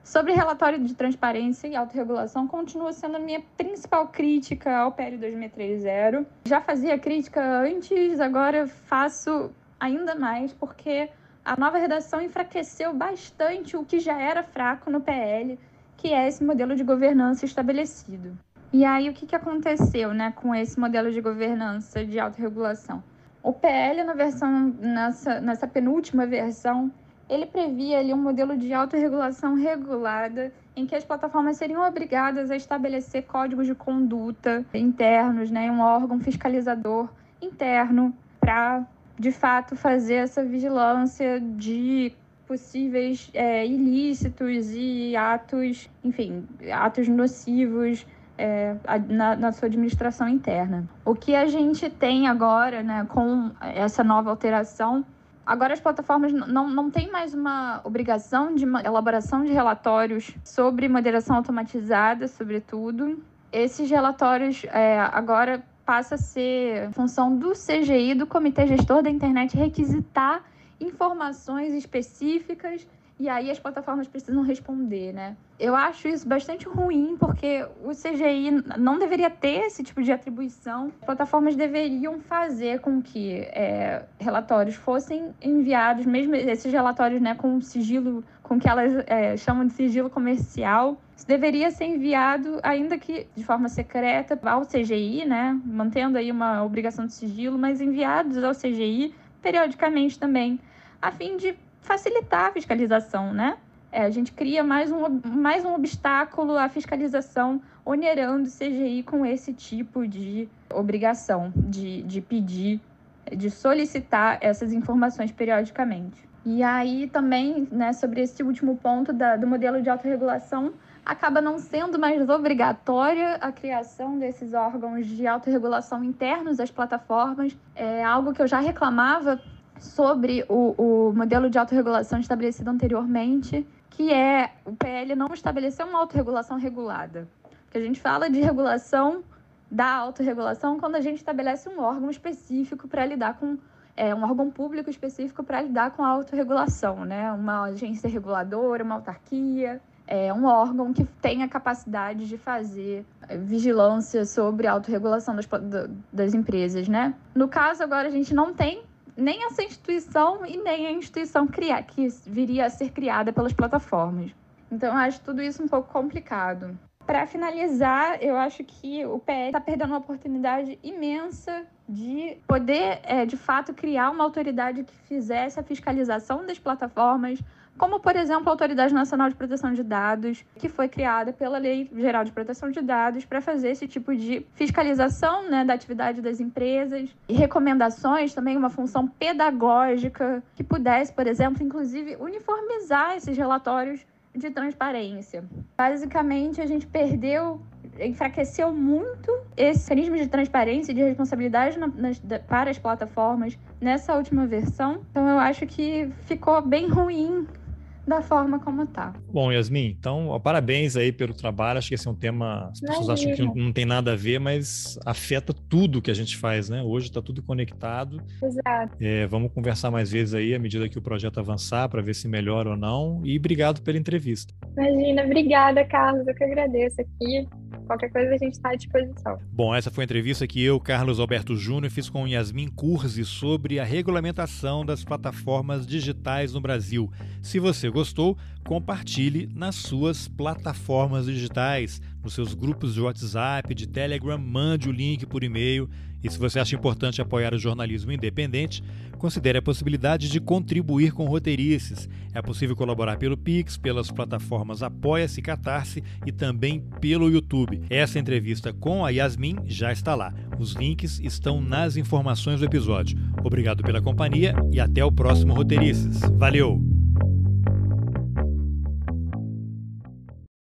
Sobre relatório de transparência e autorregulação, continua sendo a minha principal crítica ao P L dois mil seiscentos e trinta. Já fazia crítica antes, agora faço ainda mais, porque a nova redação enfraqueceu bastante o que já era fraco no P L, que é esse modelo de governança estabelecido. E aí, o que, que aconteceu, né, com esse modelo de governança de autorregulação? O P L, na versão, nessa, nessa penúltima versão, ele previa ali um modelo de autorregulação regulada, em que as plataformas seriam obrigadas a estabelecer códigos de conduta internos, né, um órgão fiscalizador interno para, de fato, fazer essa vigilância de possíveis é, ilícitos e atos, enfim, atos nocivos é, na, na sua administração interna. O que a gente tem agora, né, com essa nova alteração, agora as plataformas não, não têm mais uma obrigação de uma elaboração de relatórios sobre moderação automatizada, sobretudo. Esses relatórios é, agora passa a ser função do C G I, do Comitê Gestor da Internet, requisitar informações específicas e aí as plataformas precisam responder, né? Eu acho isso bastante ruim, porque o C G I não deveria ter esse tipo de atribuição. As plataformas deveriam fazer com que é, relatórios fossem enviados, mesmo esses relatórios, né, com sigilo, com que elas é, chamam de sigilo comercial. Isso deveria ser enviado, ainda que de forma secreta, ao C G I, né, mantendo aí uma obrigação de sigilo, mas enviados ao C G I periodicamente também, a fim de facilitar a fiscalização, né? É, a gente cria mais um, mais um obstáculo à fiscalização, onerando o C G I com esse tipo de obrigação, de, de pedir, de solicitar essas informações periodicamente. E aí também, né, sobre esse último ponto da, do modelo de autorregulação, acaba não sendo mais obrigatória a criação desses órgãos de autorregulação internos às plataformas. É algo que eu já reclamava sobre o, o modelo de autorregulação estabelecido anteriormente, que é o P L não estabelecer uma autorregulação regulada. Porque a gente fala de regulação da autorregulação quando a gente estabelece um órgão específico para lidar com, é, um órgão público específico para lidar com a autorregulação, né? Uma agência reguladora, uma autarquia, é, um órgão que tem a capacidade de fazer vigilância sobre a autorregulação das, das empresas, né? No caso, agora a gente não tem nem essa instituição e nem a instituição criar, que viria a ser criada pelas plataformas. Então, eu acho tudo isso um pouco complicado. Para finalizar, eu acho que o P L está perdendo uma oportunidade imensa de poder, é, de fato, criar uma autoridade que fizesse a fiscalização das plataformas, como, por exemplo, a Autoridade Nacional de Proteção de Dados, que foi criada pela Lei Geral de Proteção de Dados para fazer esse tipo de fiscalização, né, da atividade das empresas, e recomendações, também uma função pedagógica que pudesse, por exemplo, inclusive, uniformizar esses relatórios de transparência. Basicamente, a gente perdeu, enfraqueceu muito esse mecanismo de transparência e de responsabilidade na, nas, para as plataformas nessa última versão. Então, eu acho que ficou bem ruim da forma como tá. Bom, Yasmin, então, ó, parabéns aí pelo trabalho. Acho que esse é um tema, as pessoas Imagina. acham que não, não tem nada a ver, mas afeta tudo que a gente faz, né? Hoje está tudo conectado. Exato. É, vamos conversar mais vezes aí, à medida que o projeto avançar, para ver se melhora ou não. E obrigado pela entrevista. Imagina, obrigada, Carlos. Eu que agradeço aqui. Qualquer coisa a gente está à disposição. Bom, essa foi a entrevista que eu, Carlos Alberto Júnior, fiz com Yasmin Curzi sobre a regulamentação das plataformas digitais no Brasil. Se você gostou, compartilhe nas suas plataformas digitais, nos seus grupos de WhatsApp, de Telegram, mande o link por e-mail. E se você acha importante apoiar o jornalismo independente, considere a possibilidade de contribuir com roteirices. É possível colaborar pelo Pix, pelas plataformas Apoia-se e Catarse e também pelo YouTube. Essa entrevista com a Yasmin já está lá. Os links estão nas informações do episódio. Obrigado pela companhia e até o próximo Roteirices. Valeu!